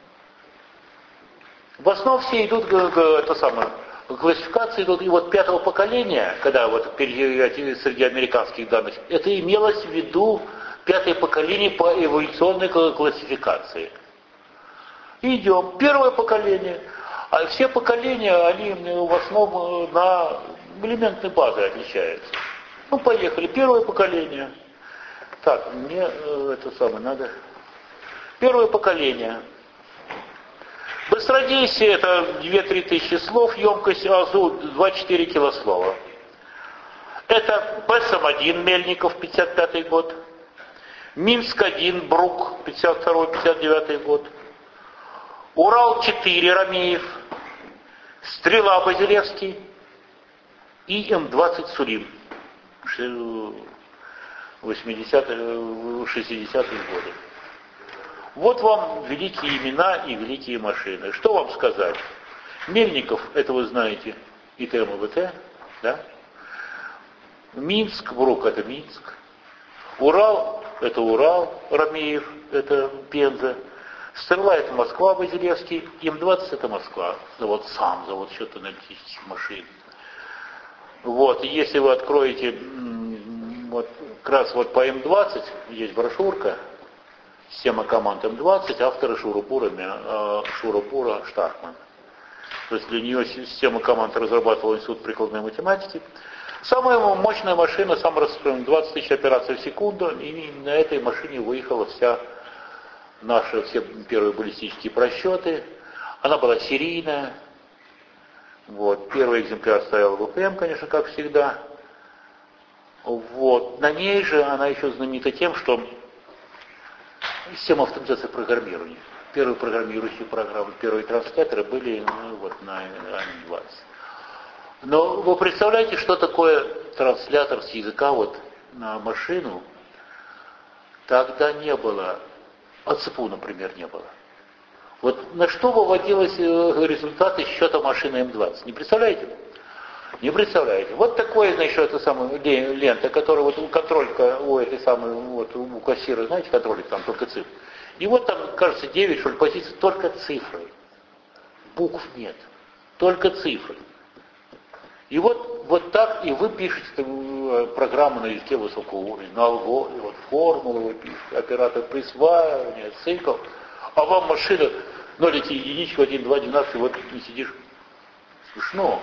В основном все идут, классификации идут, и вот 5-го поколения, когда вот среди американских данных, это имелось в виду 5-е поколение по эволюционной классификации. Идем. 1-е поколение. А все поколения, они в основном на элементной базе отличаются. Ну, поехали. 1-е поколение. Так, мне надо. 1-е поколение. Быстродействие это 2-3 тысячи слов, емкость АЗУ 2-4 килослова. Это ПСМ-1 Мельников, 55 год. Минск-1 Брук, 52-59 год. Урал-4 Ромеев. Стрела Базилевский. И М-20 Сурим. 60-е годы. Вот вам великие имена и великие машины. Что вам сказать? Мельников, это вы знаете, ИТМ и ВТ, да? Минск, Брук, это Минск. Урал, это Урал, Ромеев, это Пенза. Стрела, это Москва, Базилевский. М-20 это Москва. Завод САМ, завод счетно-аналитических машин. Вот, если вы откроете, вот, как раз вот по М-20, есть брошюрка, система команд М-20, авторы Шурупура Штаркман. То есть для нее система команд разрабатывал Институт прикладной математики. Самая мощная машина, самая распространенная, 20 тысяч операций в секунду, и на этой машине выехала все первые баллистические просчеты. Она была серийная. Вот. Первый экземпляр стоял в УПМ, конечно, как всегда. Вот. На ней же она еще знаменита тем, что система автоматизации программирования. Первые программирующие программы, первые трансляторы были на М-20. Но вы представляете, что такое транслятор с языка на машину? Тогда не было. АЦПУ, например, не было. Вот на что выводились результаты счета машины М-20? Не представляете? Не представляете. Вот такое, значит, лента, которая контролька у этой самой, у кассира, знаете, контролик там только цифры. И вот там, кажется, 9, что ли, позиций, только цифры. Букв нет. Только цифры. И вот так и вы пишете программу на языке высокого уровня, на алгоритм, формулы вы пишете, оператор присваивания, цикл, а вам машина 0 эти единички, 1, 2, 12, вот не сидишь. Смешно.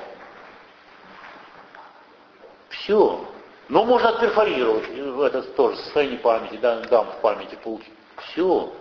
Все. Но можно отперфорировать, это тоже состояние памяти, дамп в памяти получить. Все.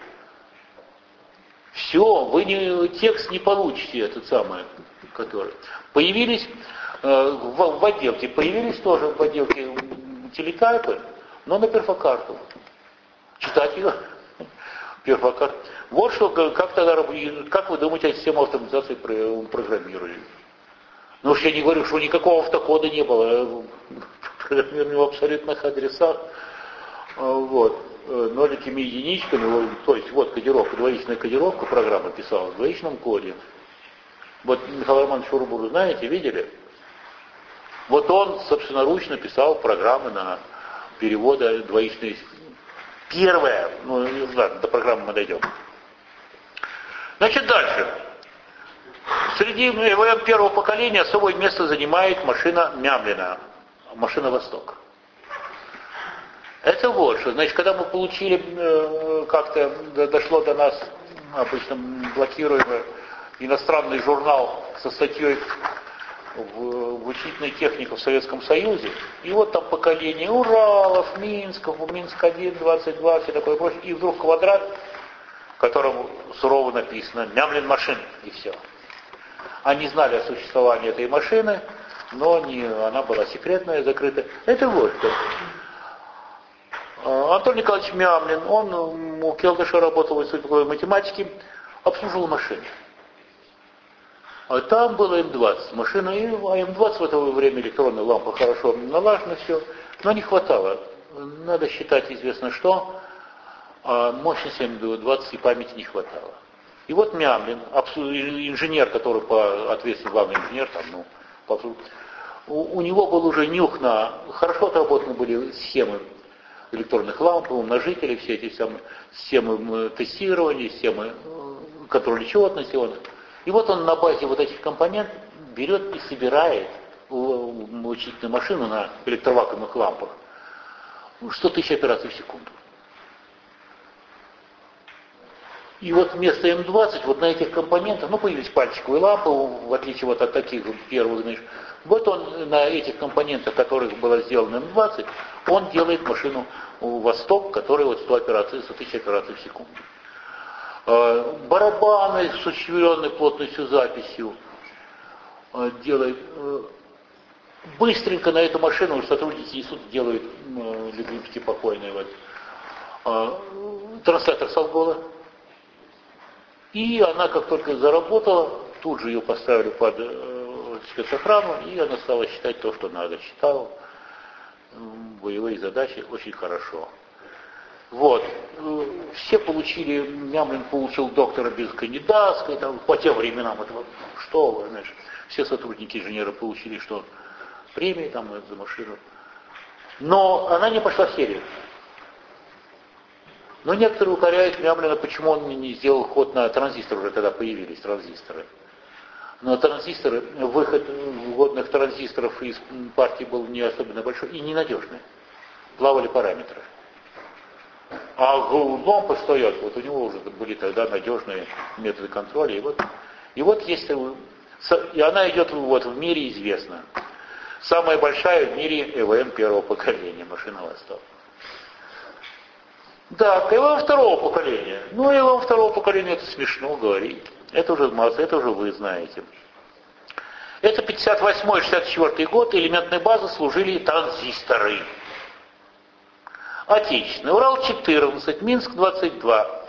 Все, вы текст не получите, этот самый, который. Появились в отделке, тоже в отделке телетайпы, но на перфокарту. Читать ее. Перфокарт. Вот что, как вы думаете, систему автоматизации программировали? Ну уж я не говорю, что никакого автокода не было. Программирование в абсолютных адресах. Вот. Ноликами и единичками, то есть вот кодировка, двоичная кодировка программа писалась в двоичном коде. Вот Михаил Романович Урбуру, знаете, видели? Вот он собственноручно писал программы на переводы двоичные. Первое, ну ладно, до программы мы дойдем. Значит, дальше. Среди ЭВМ первого поколения особое место занимает машина Мямлина, машина Восток. Это вот что. Значит, когда мы получили, как-то дошло до нас, обычно блокируемый иностранный журнал со статьей в учительной технике в Советском Союзе, и вот там поколение Уралов, Минсков, Минск-1, 22, все такое прочее, и вдруг квадрат, в котором сурово написано «Мямлин машин», и все. Они знали о существовании этой машины, но она была секретная, закрытая. Это вот что. Антон Николаевич Мямлин, он у Келдыша работал в институте математики, обслуживал машины. А там было М-20 машина, и М-20 в это время электронная лампа хорошо налажена, все, но не хватало. Надо считать известно что, а мощности М-20 и памяти не хватало. И вот Мямлин, инженер, который по ответственности, главный инженер, там, у него был уже нюх на, хорошо отработаны были схемы электронных ламп, умножителей, все эти системы тестирования, системы контроля четности. И вот он на базе вот этих компонентов берет и собирает вычислительную машину на электровакуумных лампах 100 тысяч операций в секунду. И вот вместо М20 вот на этих компонентах, появились пальчиковые лампы, в отличие вот от таких первых, значит, вот он на этих компонентах, которых было сделано М20, он делает машину Восток, которая вот 100 тысяч операций в секунду. Барабаны с учтенной плотностью записью делает. Быстренько на эту машину сотрудники института делают, любимчики покойные, транслятор Солгола. И она, как только заработала, тут же ее поставили под спецохрану, и она стала считать то, что надо. Считала боевые задачи очень хорошо. Вот. Все получили, Мямлин получил доктора без кандидатской, там, по тем временам, это что вы, знаешь, все сотрудники инженера получили, что премии там за машину. Но она не пошла в серию. Но некоторые укоряют Мямлина, почему он не сделал ход на транзисторы, уже когда появились транзисторы. Но транзисторы, выход вводных транзисторов из партии был не особенно большой и ненадежный. Плавали параметры. А лампы стоят, вот у него уже были тогда надежные методы контроля. И вот есть, и она идет вот в мире известна. Самая большая в мире ЭВМ первого поколения, машина Восток. Да, ЭВМ второго поколения. ЭВМ второго поколения, это смешно говорить. Это уже масса, это уже вы знаете. Это 58-64 год, элементной базы служили транзисторы. Отечественный. Урал-14, Минск-22.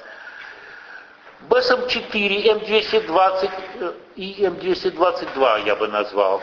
БСМ-4, М220 и М222 я бы назвал.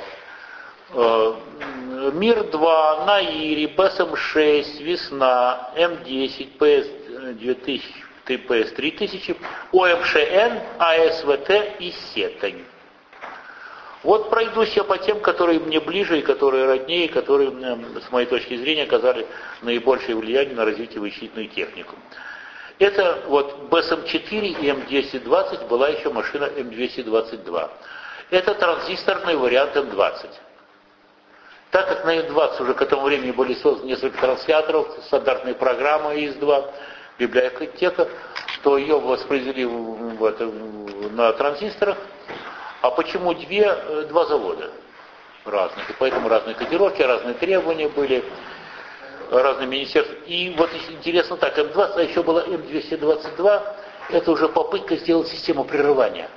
Мир-2, Наири, БСМ-6, Весна, М10, ПС-2000, ПС-3000, ОМШН, АСВТ и Сетань. Вот пройдусь я по тем, которые мне ближе, и которые роднее, и которые, с моей точки зрения, оказали наибольшее влияние на развитие вычислительной техники. Это вот БСМ-4 и М220 была еще машина М222. Это транзисторный вариант М20. Так как на М20 уже к этому времени были созданы несколько трансляторов, стандартные программы ИС-2, библиотека, то ее воспроизвели на транзисторах. А почему два завода разных? И поэтому разные кодировки, разные требования были, разные министерства. И вот интересно так, М20, а еще была М222, это уже попытка сделать систему прерывания.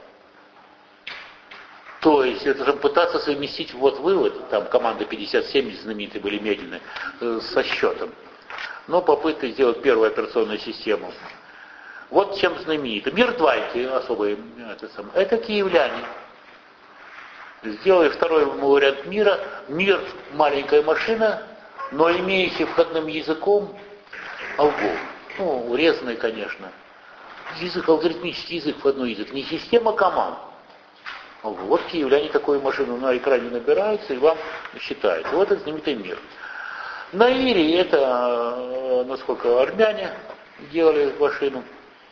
То есть это же пытаться совместить вывод, там команда 57 знаменитые были медленные, со счетом. Но попытка сделать первую операционную систему. Вот чем знаменита. Мир-2 особые, это киевляне. Сделали второй вариант мира. Мир маленькая машина, но имеющая входным языком алгол. Ну, урезанный, конечно. Язык, алгоритмический язык, входной язык. Не система команд. Вот киевляне такую машину на экране набираются и вам считают. Вот это знаменитый мир. На Ире это, насколько армяне делали машину.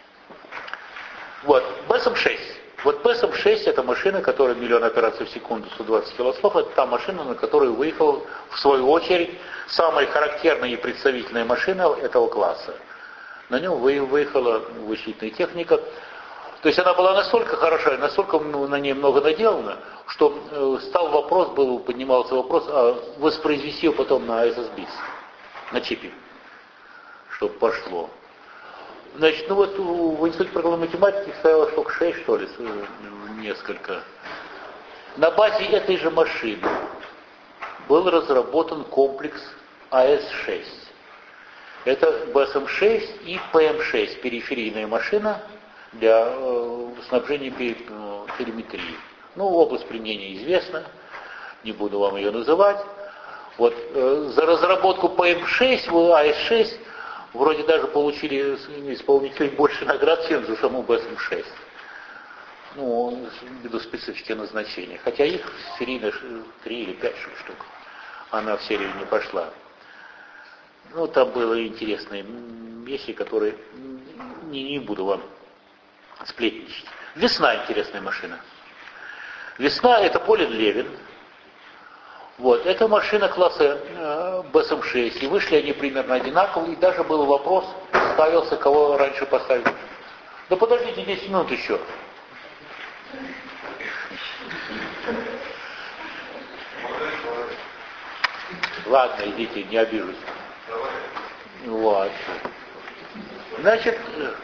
Вот, БСМ-6. Вот БСМ-6 это машина, которая миллион операций в секунду, 120 килослов. Это та машина, на которую выехала, в свою очередь, самая характерная и представительная машина этого класса. На нем выехала вычислительная техника. То есть она была настолько хороша, настолько на ней много наделано, что поднимался вопрос, воспроизвести ее потом на SSBIS, на чипе, чтобы пошло. Значит, в Институте программной математики ставилось штук 6, что ли, несколько. На базе этой же машины был разработан комплекс АС-6. Это БСМ-6 и ПМ-6, периферийная машина для снабжения телеметрией. Область применения известна, не буду вам ее называть. Вот, за разработку ПМ-6, АС-6, вроде даже получили исполнители больше наград, чем за саму БСМ-6. Ввиду специфики назначения. Хотя их серийно 3 или 5 штук. Она в серию не пошла. Там были интересные вещи, которые не буду вам сплетничать. Весна интересная машина. Весна это Полин Левин. Вот, это машина класса БСМ-6. И вышли они примерно одинаково. И даже был вопрос, ставился, кого раньше поставить. Да подождите 10 минут еще. Ладно, идите, не обижусь. Вот. Значит,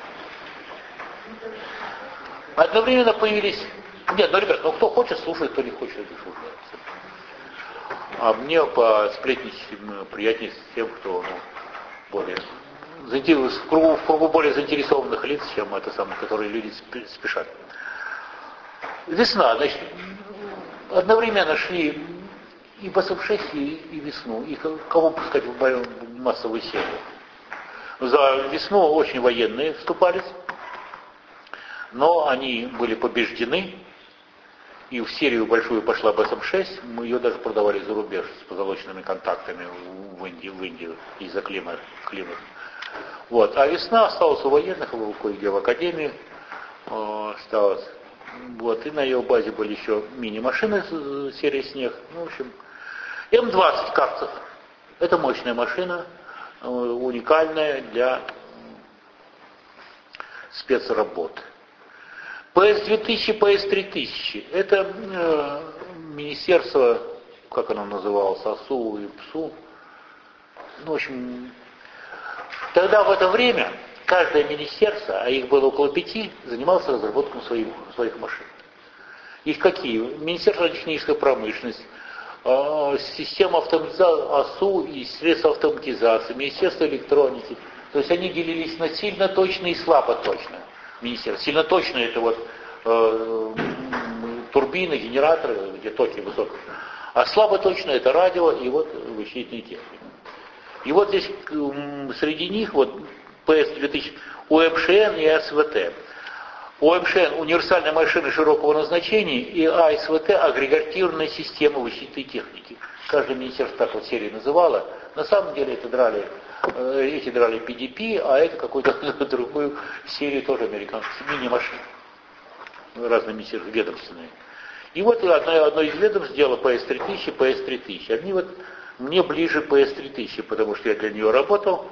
одновременно появились... Нет, ребят, кто хочет, слушает, кто не хочет, не слушает. А мне посплетничать приятнее с тем, кто более в кругу более заинтересованных лиц, чем это самое, которые люди спешат. Весна, значит, одновременно шли и БСМ-6, и весну, и кого пускать в массовую серию. За весну очень военные вступались, но они были побеждены, и в серию большую пошла БСМ-6, мы ее даже продавали за рубеж с позолоченными контактами в Индию из-за климата. Вот. А весна осталась у военных, кое-где в академии осталась. Вот. И на ее базе были еще мини-машины серии «Снег». В общем, М-20 Карцев. Это мощная машина, уникальная для спецработ. ПС-2000, ПС-3000. Это министерство, как оно называлось, АСУ и ПСУ. В общем, тогда в это время каждое министерство, а их было около 5, занималось разработкой своих машин. Их какие? Министерство технической промышленности, система автоматизации, АСУ и средства автоматизации, Министерство электроники. То есть они делились на сильно точно и слабо точно. Министерство. Сильно точно это турбины, генераторы, где токи высокие. А слабо точно это радио и вычислительная техника. И здесь среди них ПС-2000, УМШН и СВТ. УМШН универсальная машина широкого назначения и АСВТ агрегативная система вычислительной техники. Каждое министерство так серию называло. На самом деле эти драли PDP, а это какую-то другую серию тоже американских мини-машин. Разные министерства ведомственные. И одно из ведомств сделало PS3000, PS3000. Они мне ближе PS3000, потому что я для нее работал.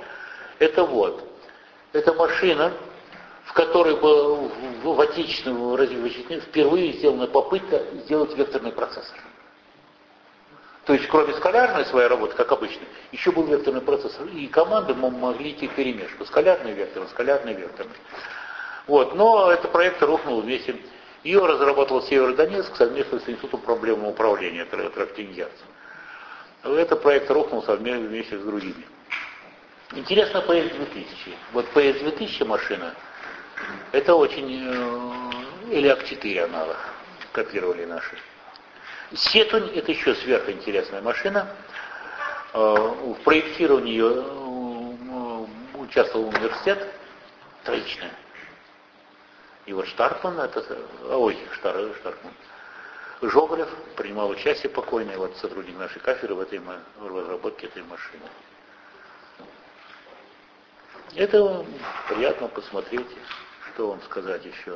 Это машина, в которой была в отечественном развитии впервые сделана попытка сделать векторный процессор. То есть, кроме скалярной своей работы, как обычно, еще был векторный процессор. И команды могли идти вперемешку. Скалярный векторный, скалярный векторный. Но этот проект рухнул вместе. Ее разработал Северодонецк совместно с Институтом проблемного управления трактингерцем. Этот проект рухнул совместно вместе с другими. Интересно PS-2000. PS-2000 машина, это очень ELIAC-4 аналог, копировали наши. Сетунь — это еще сверхинтересная машина. В проектировании ее участвовал университет, троичная. И вот Штаркман, Штаркман, Жоголев принимал участие покойный, вот сотрудник нашей кафедры в разработке этой машины. Это приятно посмотреть, что вам сказать еще.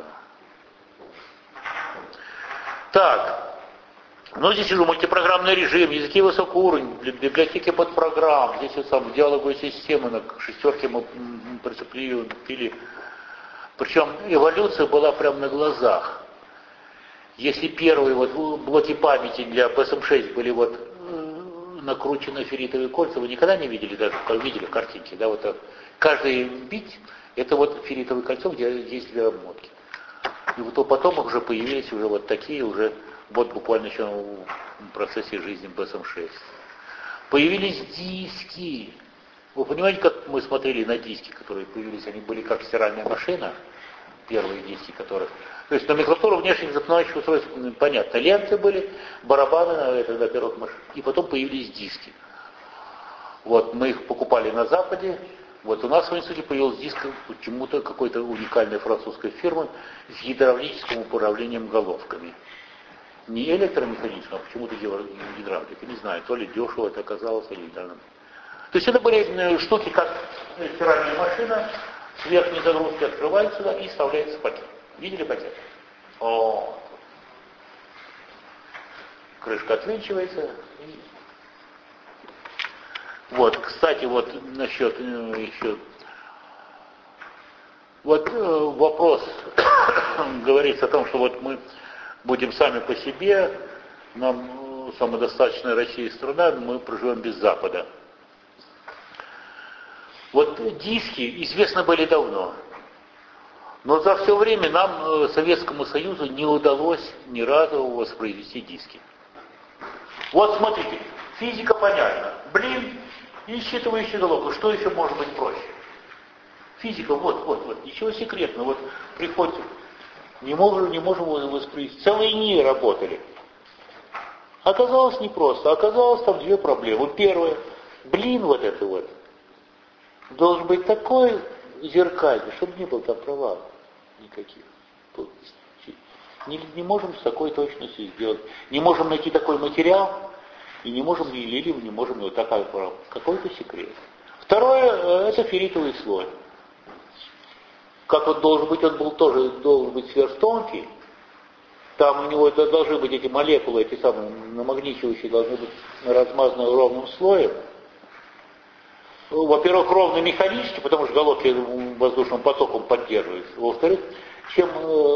Так, здесь уже мультипрограммный режим, языки высокого уровня, библиотеки подпрограмм, здесь вот сам диалоговая система, на шестерке мы пили. Причем эволюция была прямо на глазах. Если первые блоки памяти для PSM-6 были накручены ферритовые кольца, вы никогда не видели, даже видели картинки, да, каждый бит это ферритовое кольцо, где есть две обмотки. И потом уже появились уже такие уже, буквально еще в процессе жизни PSM-6. Появились диски. Вы понимаете, как мы смотрели на диски, которые появились, они были как стиральная машина, первые диски которых. То есть номенклатура внешних запоминающих устройств, понятно, ленты были, барабаны на первых машинах, и потом появились диски. Мы их покупали на Западе, у нас в институте появился диск почему-то какой-то уникальной французской фирмы с гидравлическим управлением головками. Не электромеханическим, а почему-то гидравлика, не знаю, то ли дешево это оказалось, или да. То есть это были штуки, как стиральная машина, с верхней загрузки открывается сюда и вставляется в пакет. Видели пакет? Крышка отвинчивается. Кстати, насчет еще. Вопрос говорится о том, что мы будем сами по себе, нам самодостаточная Россия страна, мы проживем без Запада. Диски известны были давно. Но за все время нам, Советскому Союзу, не удалось ни разу воспроизвести диски. Смотрите, физика понятна. И считывающая головка. Что еще может быть проще? Физика, ничего секретного. Приходит, не можем воспроизвести. Целые дни работали. Оказалось непросто. Оказалось там две проблемы. Первая, должен быть такой зеркальный, чтобы не было там провалов никаких. Не можем с такой точностью сделать. Не можем найти такой материал, и не можем такая провал. Какой-то секрет. Второе, это ферритовый слой. Как он должен быть, должен быть сверхтонкий. Там у него должны быть эти молекулы, эти самые намагничивающие, должны быть размазаны ровным слоем. Во-первых, ровно механически, потому что головки воздушным потоком поддерживаются. Во-вторых, чем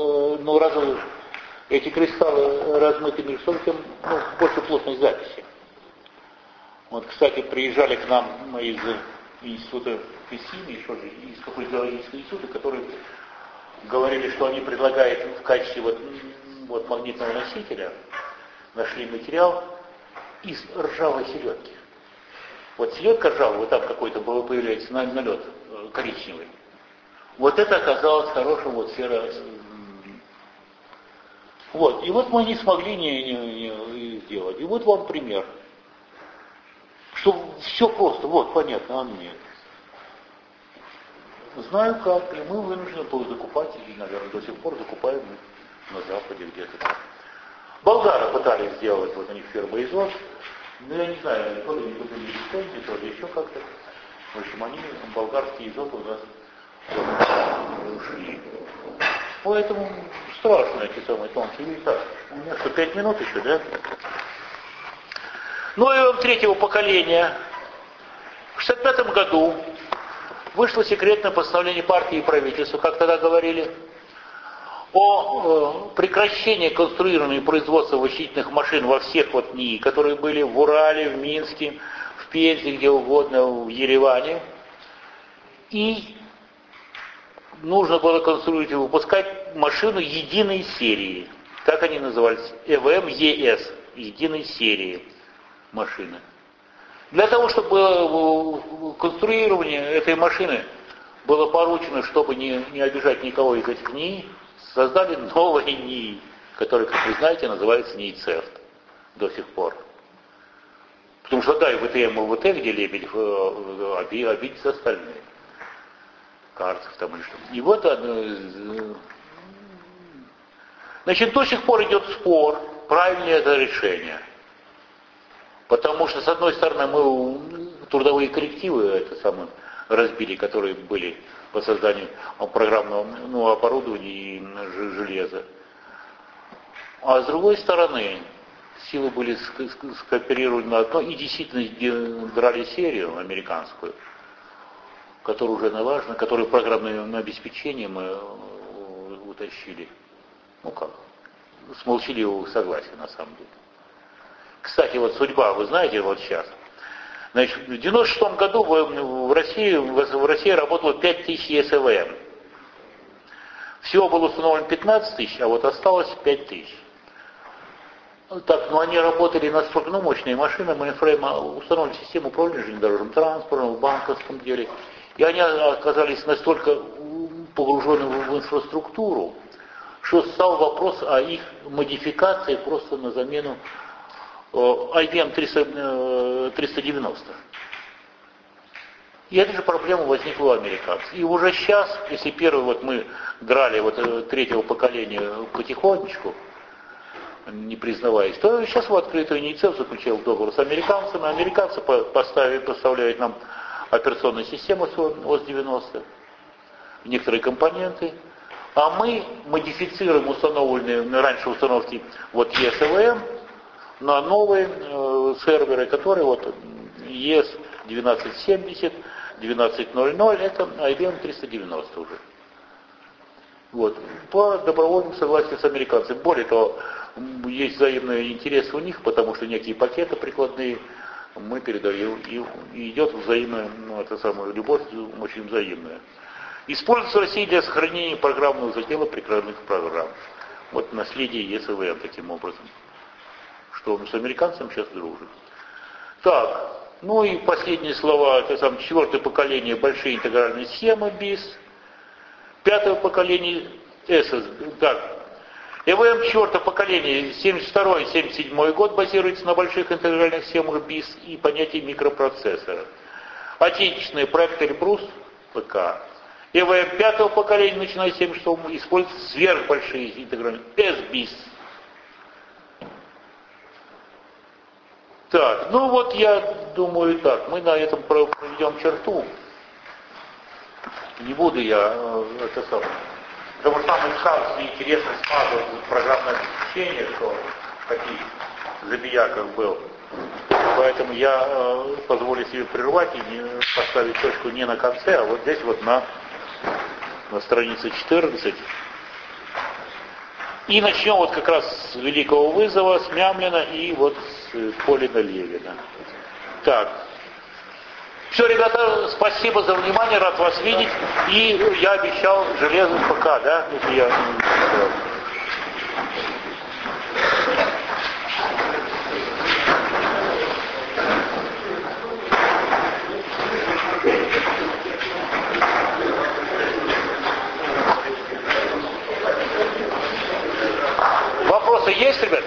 эти кристаллы размыты между собой, тем больше плотность записи. Кстати, приезжали к нам из института Кассини, из какой-то института, которые говорили, что они предлагают в качестве магнитного носителя, нашли материал из ржавой селедки. Селедка ржавая, там какой-то появляется налет коричневый. Это оказалось хорошим серо. И мы не смогли не сделать. И вам пример. Что все просто, понятно, а нет. Знаю как, и мы вынуждены были закупать, и, наверное, до сих пор закупаем на Западе где-то. Болгары пытались сделать, у них фирма ИЗОС, но я не знаю, то ли не купили лицензии, то ли еще как-то. В общем, болгарские изоты у нас ушли. Поэтому страшно эти самые тонкие вещи. У меня 5 минут еще, да? И третьего поколения. В 1965 году вышло секретное постановление партии и правительства, как тогда говорили, о прекращении конструирования и производства вычислительных машин во всех НИИ, которые были в Урале, в Минске, в Пензе, где угодно, в Ереване. И нужно было конструировать и выпускать машину единой серии. Так они назывались, ЭВМ-ЕС, единой серии машины. Для того, чтобы конструирование этой машины было поручено, чтобы не обижать никого из этих НИИ, создали новые НИИ, которые, как вы знаете, называются НИИ-ЦЕРТ. до сих пор. Потому что да, и ВТМ, и ВТ, где Лебедев, обидятся остальные. Карцев там или что. И вот значит, до сих пор идет спор, правильное это решение. Потому что, с одной стороны, мы трудовые коллективы это самое, разбили, которые были по созданию программного оборудования и железа. А с другой стороны, силы были скооперированы на одно и действительно драли серию американскую, которая уже налажена, которую программное обеспечение мы утащили. Ну как, с молчаливого согласия на самом деле. Кстати, вот судьба, вы знаете, вот сейчас. Значит, в 1996 году в России работало 5000 ЕСВМ. Всего было установлено 15 тысяч, а вот осталось 5000. Так, но они работали настолько, мощные машины, mainframe установили систему управления железнодорожным транспортом, в банковском деле. И они оказались настолько погружены в инфраструктуру, что стал вопрос о их модификации просто на замену IBM 390. И эта же проблема возникла у американцев. И уже сейчас, если первый мы драли третьего поколения потихонечку, не признаваясь, то сейчас открытую НИЦЕФ заключил договор с американцами. Американцы поставляют нам операционную систему ОС-90, некоторые компоненты, а мы модифицируем установленные раньше установки ЕСВМ на новые серверы, которые ES-1270, 1200, это IBM 390 уже. По добровольному согласию с американцами. Более того, есть взаимный интерес у них, потому что некие пакеты прикладные мы передаем, и идет взаимная, любовь очень взаимная. Используется в России для сохранения программного задела прикладных программ. Наследие ЕСВМ таким образом. Что он с американцами сейчас дружит. Так, и последние слова, четвертое поколение большие интегральные схемы BIS, пятое поколение ESS, так, ЭВМ четвертое поколение, 72-77 год базируется на больших интегральных схемах BIS и понятии микропроцессора. Отечественный проект Эльбрус, ПК. ЭВМ пятого поколения, начиная с 76-го, используют сверхбольшие интегральные SBIS. Так, я думаю так, мы на этом проведем черту. Не буду я потому что там искал интересно смазывать программное обеспечение, что таких забияков был. Поэтому я позволю себе прервать и поставить точку не на конце, а вот здесь на странице 14. И начнем как раз с Великого Вызова, с Мямлина и с Полина Левина. Так. Все, ребята, спасибо за внимание, рад вас видеть. И я обещал железный ПК, да? Если я... Вопросы есть, ребят?